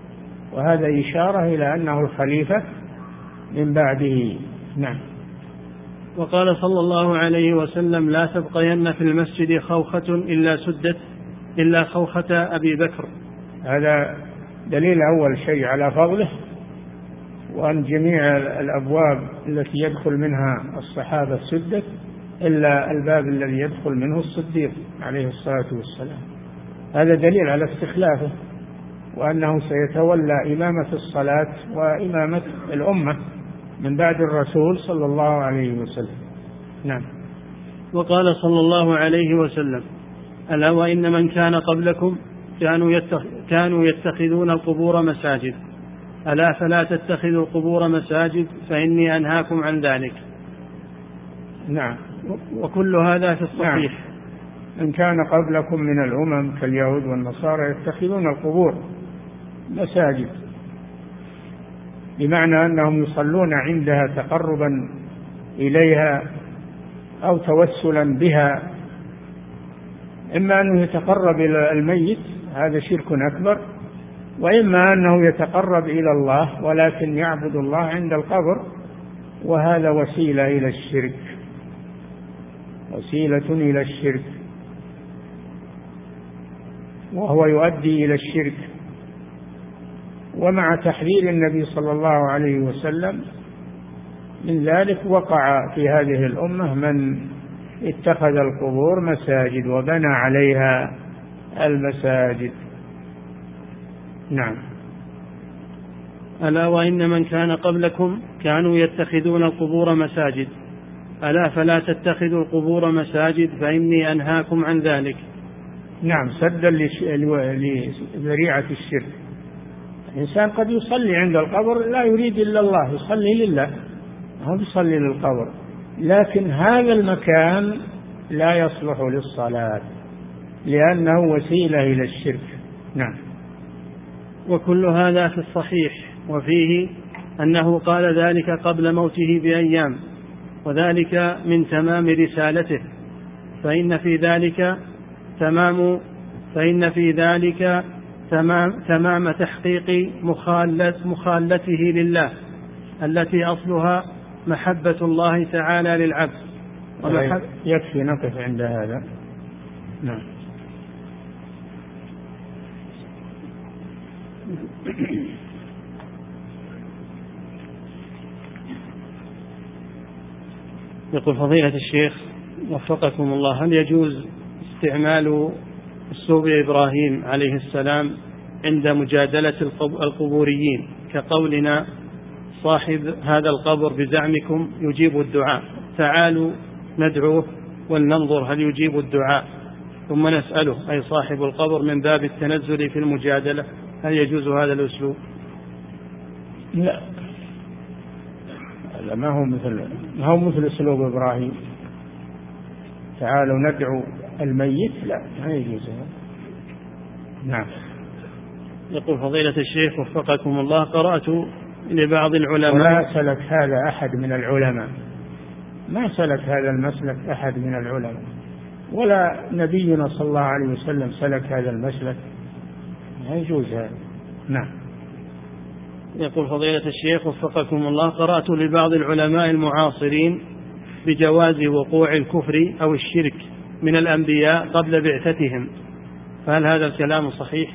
وهذا إشارة إلى أنه الخليفة من بعده. نعم. وقال صلى الله عليه وسلم: لا تبقين في المسجد خوخة إلا سدت إلا خوخة أبي بكر. هذا دليل أول شيء على فضله، وأن جميع الأبواب التي يدخل منها الصحابة سدت إلا الباب الذي يدخل منه الصديق عليه الصلاة والسلام. هذا دليل على استخلافه، وأنه سيتولى إمامة الصلاة وإمامة الأمة من بعد الرسول صلى الله عليه وسلم. نعم. وقال صلى الله عليه وسلم: ألا وإن من كان قبلكم كانوا كانوا يتخذون القبور مساجد، ألا فلا تتخذوا القبور مساجد فإني أنهاكم عن ذلك. نعم. وكل هذا في الصحيح. نعم. إن كان قبلكم من الأمم كاليهود والنصارى يتخذون القبور مساجد، بمعنى أنهم يصلون عندها تقربا إليها أو توسلا بها، إما أنه يتقرب إلى الميت، هذا شرك أكبر، وإما أنه يتقرب إلى الله ولكن يعبد الله عند القبر، وهذا وسيلة إلى الشرك، وسيلة إلى الشرك، وهو يؤدي إلى الشرك. ومع تحذير النبي صلى الله عليه وسلم من ذلك، وقع في هذه الأمة من اتخذ القبور مساجد وبنى عليها المساجد. نعم. ألا وإن من كان قبلكم كانوا يتخذون القبور مساجد، ألا فلا تتخذوا القبور مساجد فإني أنهاكم عن ذلك. نعم. سدا لذريعة الشرك. الإنسان قد يصلي عند القبر لا يريد إلا الله، يصلي لله، هو يصلي للقبر، لكن هذا المكان لا يصلح للصلاة لأنه وسيلة إلى الشرك. نعم. وكل هذا في الصحيح، وفيه أنه قال ذلك قبل موته بأيام، وذلك من تمام رسالته، فإن في ذلك تمام فإن في ذلك تمام, تمام تحقيق مخالة مخالته لله التي أصلها محبة الله تعالى للعبد. ومحب... يكفي نقف عند هذا. نعم. يقول فضيلة الشيخ وفقكم الله: هل يجوز استعمال أسلوب إبراهيم عليه السلام عند مجادلة القبوريين، كقولنا صاحب هذا القبر بزعمكم يجيب الدعاء، تعالوا ندعوه ولننظر هل يجيب الدعاء، ثم نسأله أي صاحب القبر، من باب التنزل في المجادلة؟ هل يجوز هذا الأسلوب؟ لا، ما هو مثل ما هو مثل أسلوب إبراهيم. تعالوا ندعو الميت، لا، ما يجوز. نعم. يقول فضيلة الشيخ وفقكم الله: قرأت لبعض العلماء، ولا سلك هذا أحد من العلماء، ما سلك هذا المسلك أحد من العلماء، ولا نبينا صلى الله عليه وسلم سلك هذا المسلك، ما يجوز هذا. نعم. يقول فضيلة الشيخ وفقكم الله: قرأت لبعض العلماء المعاصرين بجواز وقوع الكفر أو الشرك من الأنبياء قبل بعثتهم، فهل هذا الكلام صحيح؟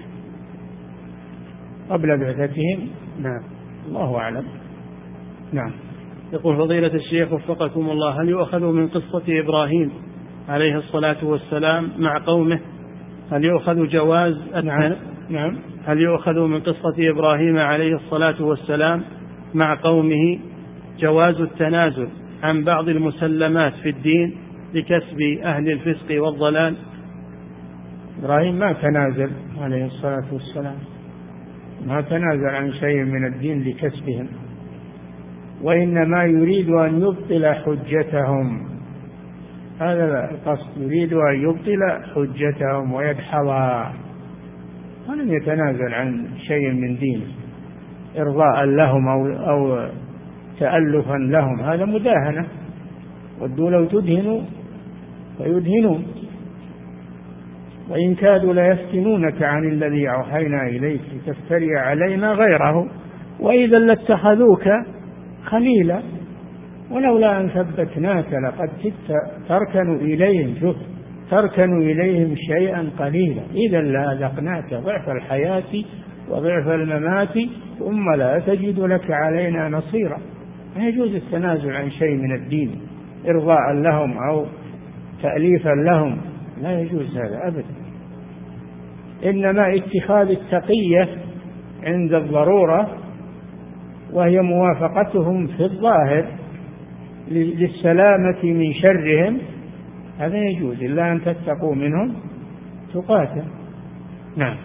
قبل بعثتهم؟ نعم. الله أعلم. نعم. يقول فضيلة الشيخ وفقكم الله: هل يؤخذ من قصة إبراهيم عليه الصلاة والسلام مع قومه، هل يؤخذ جواز نعم. نعم. هل يؤخذ من قصة إبراهيم عليه الصلاة والسلام مع قومه جواز التنازل عن بعض المسلمات في الدين لكسب أهل الفسق والضلال؟ إبراهيم ما تنازل عليه الصلاة والسلام، ما تنازل عن شيء من الدين لكسبهم، وإنما يريد أن يبطل حجتهم، هذا القصد، يريد أن يبطل حجتهم ويدحضها، ولم يتنازل عن شيء من دينه إرضاء لهم أو, أو تألفا لهم، هذا مداهنة، ودوا لو تدهنوا فيدهنون. وإن كادوا ليفتنونك عن الذي أوحينا إليك لتفتري علينا غيره وإذا لاتخذوك خليلا ولولا أن ثبتناك لقد كدت تركن إليهم شوف تركن إليهم شيئا قليلا إذا لأذقناك ضعف الحياة وضعف الممات ثم لا تجد لك علينا نصيرا. لا يجوز التنازل عن شيء من الدين إرضاء لهم أو تأليفا لهم، لا يجوز هذا أبدا. إنما اتخاذ التقية عند الضرورة وهي موافقتهم في الظاهر للسلامة من شرهم هذا يجوز إلا أن تتقوا منهم تقاتل. نعم.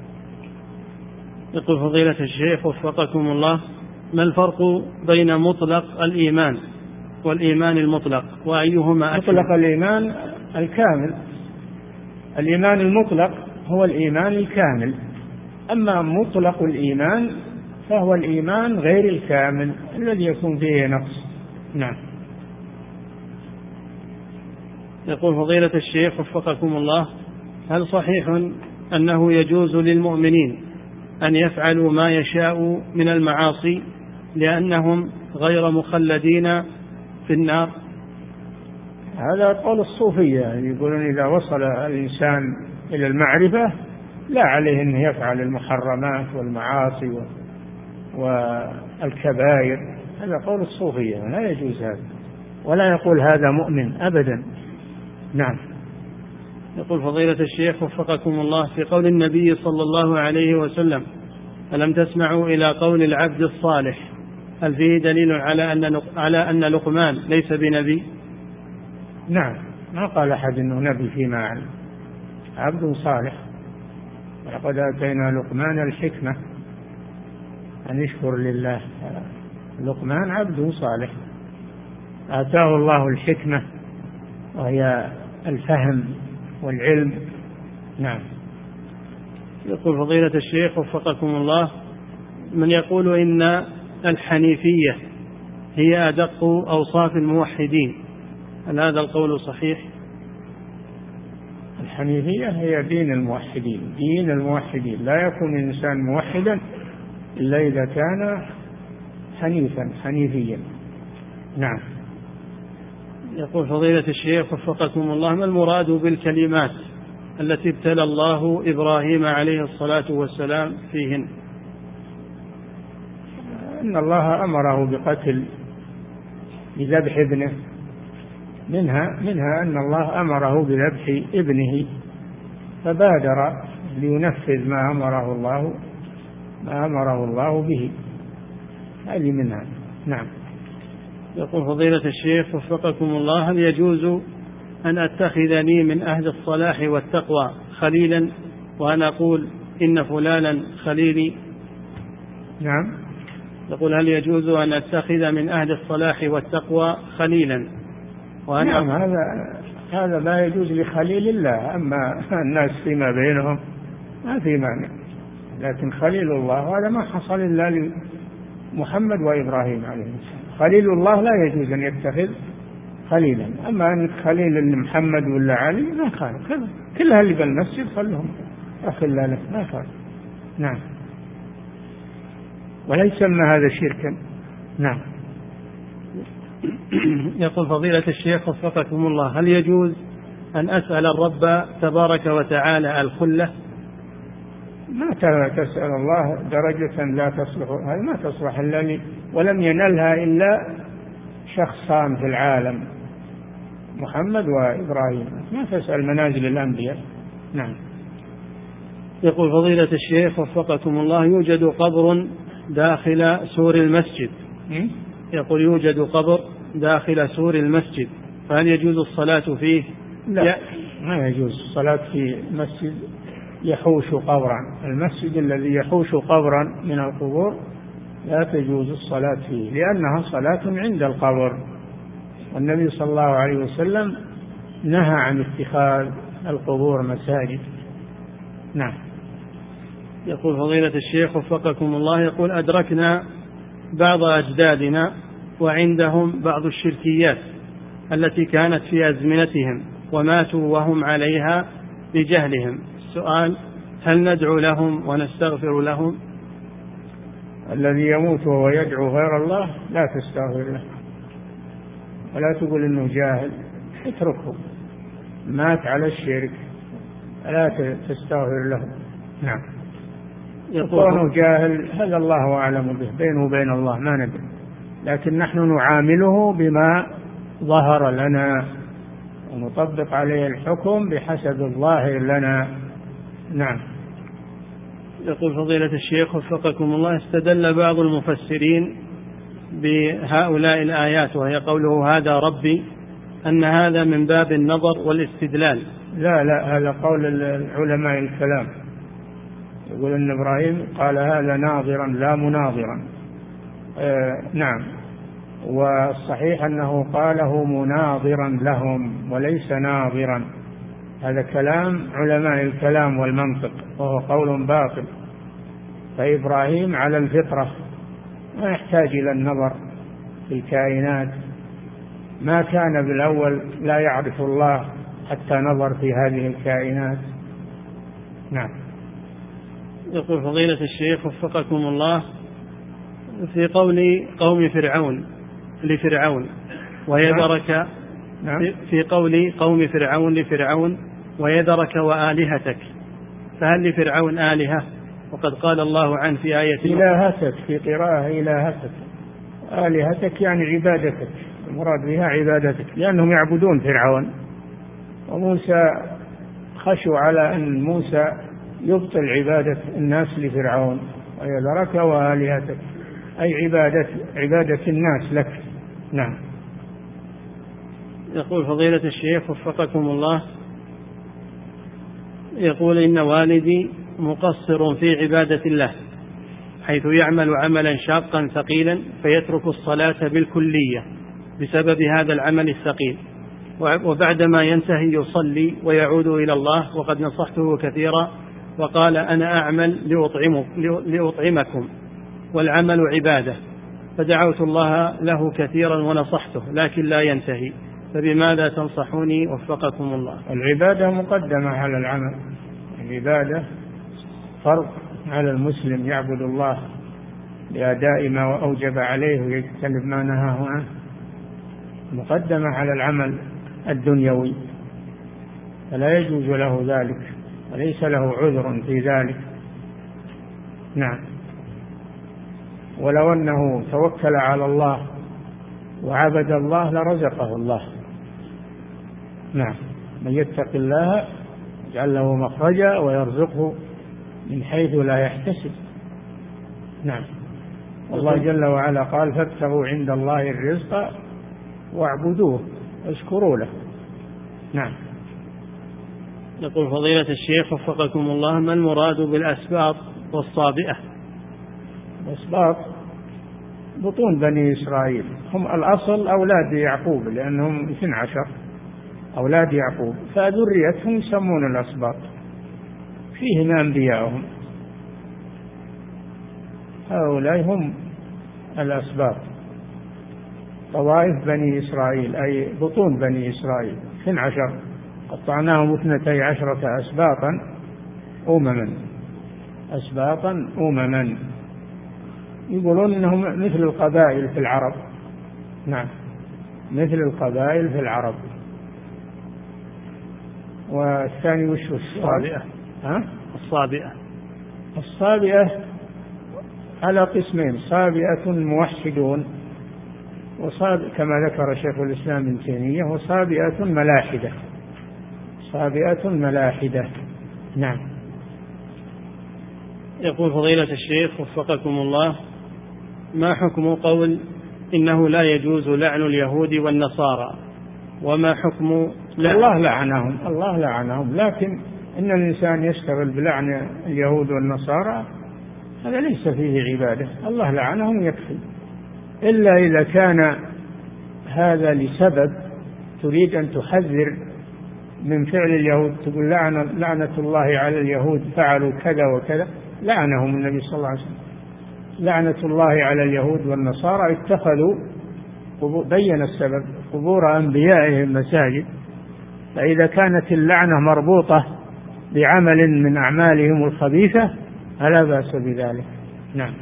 يقول فضيلة الشيخ وفقكم الله ما الفرق بين مطلق الإيمان والإيمان المطلق وأيهما أكثر؟ مطلق الإيمان الكامل، الإيمان المطلق هو الإيمان الكامل، أما مطلق الإيمان فهو الإيمان غير الكامل الذي يكون فيه نقص. نعم. يقول فضيلة الشيخ وفقكم الله هل صحيح أنه يجوز للمؤمنين أن يفعلوا ما يشاء من المعاصي لأنهم غير مخلدين في النار؟ هذا قول الصوفية، يقولون إذا وصل الإنسان إلى المعرفة لا عليه أن يفعل المحرمات والمعاصي والكبائر، هذا قول الصوفية لا يجوز هذا، ولا يقول هذا مؤمن أبدا. نعم. يقول فضيلة الشيخ وفقكم الله في قول النبي صلى الله عليه وسلم ألم تسمعوا إلى قول العبد الصالح هل فيه دليل على أن على أن لقمان ليس بنبي؟ نعم، ما قال أحد أنه نبي فيما علم، عبد صالح، ولقد آتينا لقمان الحكمة أن يشكر لله. لقمان عبد صالح آتاه الله الحكمة وهي الفهم والعلم. نعم. يقول فضيلة الشيخ وفقكم الله من يقول إن الحنيفية هي أدق أوصاف الموحدين هل هذا القول صحيح؟ الحنيفية هي دين الموحدين، دين الموحدين، لا يكون الإنسان موحدا إلا إذا كان حنيفا حنيفيا. نعم. يقول فضيلة الشيخ وفقكم الله ما المراد بالكلمات التي ابتلى الله إبراهيم عليه الصلاة والسلام فيهن؟ أن الله أمره بقتل بذبح ابنه، منها منها أن الله أمره بذبح ابنه فبادر لينفذ ما أمره الله ما أمره الله به، هذه منها. نعم. يقول فضيلة الشيخ وفقكم الله هل يجوز أن أتخذني من أهل الصلاح والتقوى خليلا وأنا أقول إن فلانا خليلي؟ نعم. يقول هل يجوز أن أتخذ من أهل الصلاح والتقوى خليلا وأنا نعم، هذا هذا لا يجوز لخليل الله، أما الناس فيما بينهم ما في مانع، لكن خليل الله هذا ما حصل إلا لمحمد وإبراهيم عليه السلام. خليل الله لا يجوز أن يتخذ خليلا، أما أن خليل محمد ولا علي ما كان كذا، كل اللي بالمسجد خلهم أخلا له ما كان. نعم. ولا يسمى هذا شركا. نعم. يقول فضيلة الشيخ وفقكم الله هل يجوز أن أسأل الرب تبارك وتعالى الخلة؟ ما تسأل الله درجة لا تصلح، هذه ما تصلح إلا ولم ينلها إلا شخصان في العالم محمد وإبراهيم، ما تسأل منازل الأنبياء. نعم. يقول فضيلة الشيخ وفقكم الله يوجد قبر داخل سور المسجد، يقول يوجد قبر داخل سور المسجد فهل يجوز الصلاة فيه؟ لا، ما يجوز الصلاة في مسجد يحوش قبرا، المسجد الذي يحوش قبرا من القبور لا تجوز الصلاة فيه لأنها صلاة عند القبر، والنبي صلى الله عليه وسلم نهى عن اتخاذ القبور مساجد. نعم. يقول فضيلة الشيخ وفقكم الله يقول أدركنا بعض أجدادنا وعندهم بعض الشركيات التي كانت في أزمنتهم وماتوا وهم عليها لجهلهم. السؤال: هل ندعو لهم ونستغفر لهم؟ الذي يموت وهو يدعو غير الله لا تستغفر له ولا تقول إنه جاهل، اتركه، مات على الشرك، لا تستغفر له. نعم. يقول جاهل هذا الله أعلم به، بينه وبين الله ما ندري، لكن نحن نعامله بما ظهر لنا ونطبق عليه الحكم بحسب الظاهر لنا. نعم. يقول فضيلة الشيخ وفقكم الله: استدل بعض المفسرين بهؤلاء الآيات وهي قوله هذا ربي أن هذا من باب النظر والاستدلال. لا لا، هذا قول العلماء الكلام، يقول أن إبراهيم قال هذا ناظرا لا مناظرا. آه نعم. والصحيح أنه قاله مناظرا لهم وليس ناظرا، هذا كلام علماء الكلام والمنطق وهو قول باطل. فإبراهيم على الفطرة ما يحتاج إلى النظر في الكائنات، ما كان بالأول لا يعرف الله حتى نظر في هذه الكائنات. نعم. يقول فضيلة الشيخ وفقكم الله: في قول قوم فرعون لفرعون ويذرك، نعم. في قول قوم فرعون لفرعون ويذرك وآلهتك، فهل لفرعون آلهة؟ وقد قال الله عنه في آية: إلهتك، في قراءة إلهتك، آلهتك يعني عبادتك، المراد بها عبادتك، لأنهم يعبدون فرعون، وموسى خشوا على أن موسى يبطل عبادة الناس لفرعون. ويذرك وآلهتك أي عبادة عبادة الناس لك. نعم. يقول فضيلة الشيخ وفقكم الله: يقول إن والدي مقصر في عبادة الله، حيث يعمل عملا شاقا ثقيلا فيترك الصلاة بالكلية بسبب هذا العمل الثقيل، وبعدما ينتهي يصلي ويعود إلى الله، وقد نصحته كثيرا وقال أنا أعمل لأطعمكم والعمل عبادة، فدعوت الله له كثيرا ونصحته لكن لا ينتهي، فبماذا تنصحوني وفقكم الله؟ العبادة مقدمة على العمل، العبادة فرض على المسلم يعبد الله بأداء ما أوجب عليه ويجتنب ما نهاه عنه، مقدمة على العمل الدنيوي، فلا يجوز له ذلك وليس له عذر في ذلك. نعم. ولو أنه توكل على الله وعبد الله لرزقه الله. نعم. من يتق الله يجعل له مخرجا ويرزقه من حيث لا يحتسب. نعم. والله جل وعلا قال فابتغوا عند الله الرزق واعبدوه واشكروا له. نعم. يقول فضيلة الشيخ وفقكم الله: ما المراد بالأسباط والصابئة؟ الأسباط بطون بني إسرائيل، هم الأصل أولاد يعقوب لأنهم اثني عشر أولاد يعقوب، فذريتهم يسمون الأسباط، فيهم أنبياءهم، هؤلاء هم الأسباط، طوائف بني إسرائيل أي بطون بني إسرائيل اثني عشر، قطعناهم اثنتي عشرة أسباطا أمما أسباطا أمما، يقولون إنهم مثل القبائل في العرب. نعم، مثل القبائل في العرب. والثاني وش الصابئة؟ ها؟ الصابئة الصابئة على قسمين: صابئة موحدون، وصاب كما ذكر شيخ الإسلام ابن تيمية، وصابئة ملاحدة، صابئة ملاحدة. نعم. يقول فضيلة الشيخ وفقكم الله: ما حكم قول إنه لا يجوز لعن اليهود والنصارى، وما حكم لعن الله لعنهم الله لعنهم لكن إن الإنسان يشتغل بلعن اليهود والنصارى هذا ليس فيه عبادة، الله لعنهم يكفي، إلا إذا كان هذا لسبب تريد أن تحذر من فعل اليهود، تقول لعنة, لعنة الله على اليهود فعلوا كذا وكذا، لعنهم النبي صلى الله عليه وسلم، لعنة الله على اليهود والنصارى اتخذوا، بين السبب، قبور أنبيائهم مساجد، فإذا كانت اللعنة مربوطة بعمل من أعمالهم الخبيثة فلا بأس بذلك. نعم.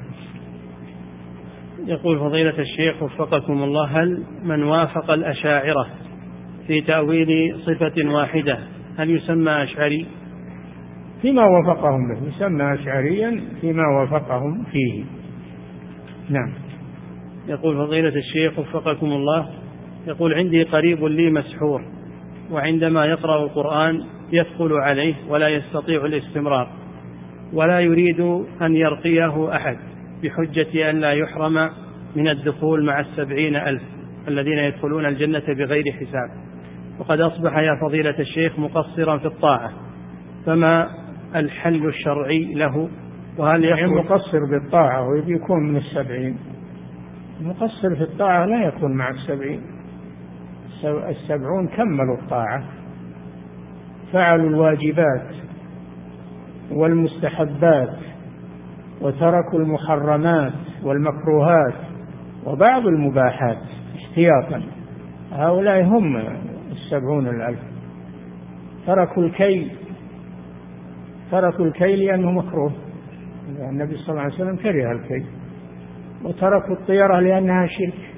يقول فضيلة الشيخ وفقكم الله: هل من وافق الأشاعرة في تأويل صفة واحدة هل يسمى أشعري؟ فيما وافقهم به يسمى أشعريا فيما وافقهم فيه. نعم. يقول فضيلة الشيخ وفقكم الله: يقول عندي قريب لي مسحور، وعندما يقرأ القرآن يثقل عليه ولا يستطيع الاستمرار، ولا يريد أن يرقيه أحد بحجة أن لا يحرم من الدخول مع السبعين ألف الذين يدخلون الجنة بغير حساب، وقد أصبح يا فضيلة الشيخ مقصرا في الطاعة، فما الحل الشرعي له؟ وهل يكون مقصر بالطاعة ويكون من السبعين؟ مقصر في الطاعة لا يكون مع السبعين. السبعون كملوا الطاعة، فعلوا الواجبات والمستحبات وتركوا المحرمات والمكروهات وبعض المباحات احتياطا، هؤلاء هم السبعون الألف. تركوا الكي تركوا الكي لأنه مكروه، النبي صلى الله عليه وسلم كره الكي، وتركوا الطيرة لأنها شرك،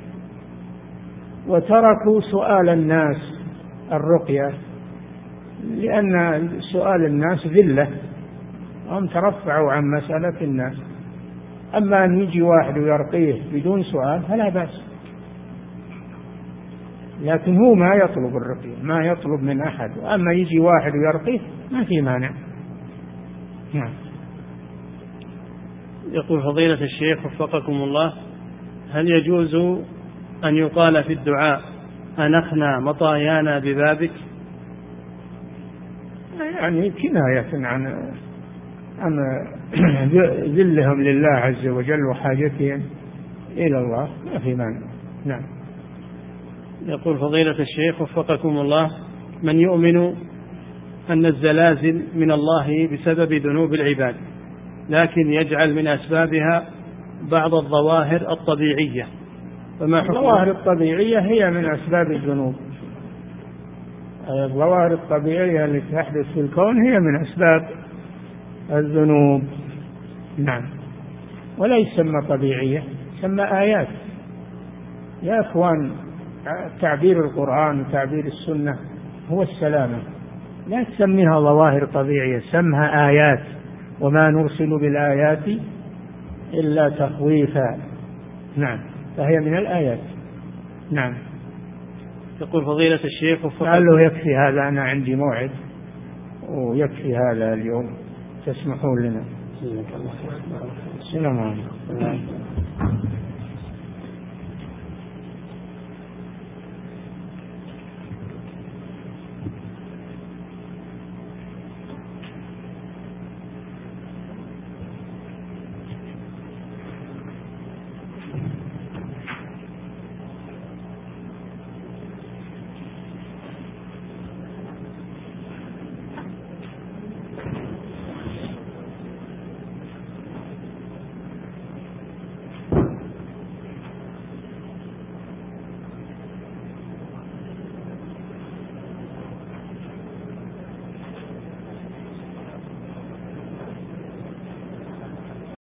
وتركوا سؤال الناس الرقية لأن سؤال الناس ذلة، هم ترفعوا عن مسألة الناس. أما أن يجي واحد ويرقيه بدون سؤال فلا بأس، لكن هو ما يطلب الرقية، ما يطلب من أحد، وأما يجي واحد ويرقيه ما في مانع. نعم. يقول فضيلة الشيخ وفقكم الله: هل يجوز أن يقال في الدعاء أنخنا مطايانا ببابك؟ يعني كناية عن عن ذلهم لله عز وجل وحاجتهم إلى الله، ما في مانع. نعم. يقول فضيلة الشيخ وفقكم الله: من يؤمن أن الزلازل من الله بسبب ذنوب العباد، لكن يجعل من أسبابها بعض الظواهر الطبيعية، فما حكم الظواهر الطبيعية هي من أسباب الذنوب؟ الظواهر الطبيعية التي تحدث في الكون هي من أسباب الذنوب. نعم. ولا يسمى طبيعية، يسمى آيات. يا أخوان، تعبير القرآن وتعبير السنة هو السلامة، لا تسميها ظواهر طبيعية، سمها آيات، وما نرسل بالآيات إلا تخويفا. نعم، فهي من الآيات. نعم. يقول فضيلة الشيخ قال له يكفي هذا، أنا عندي موعد ويكفي هذا اليوم، تسمحون لنا. السلام عليكم.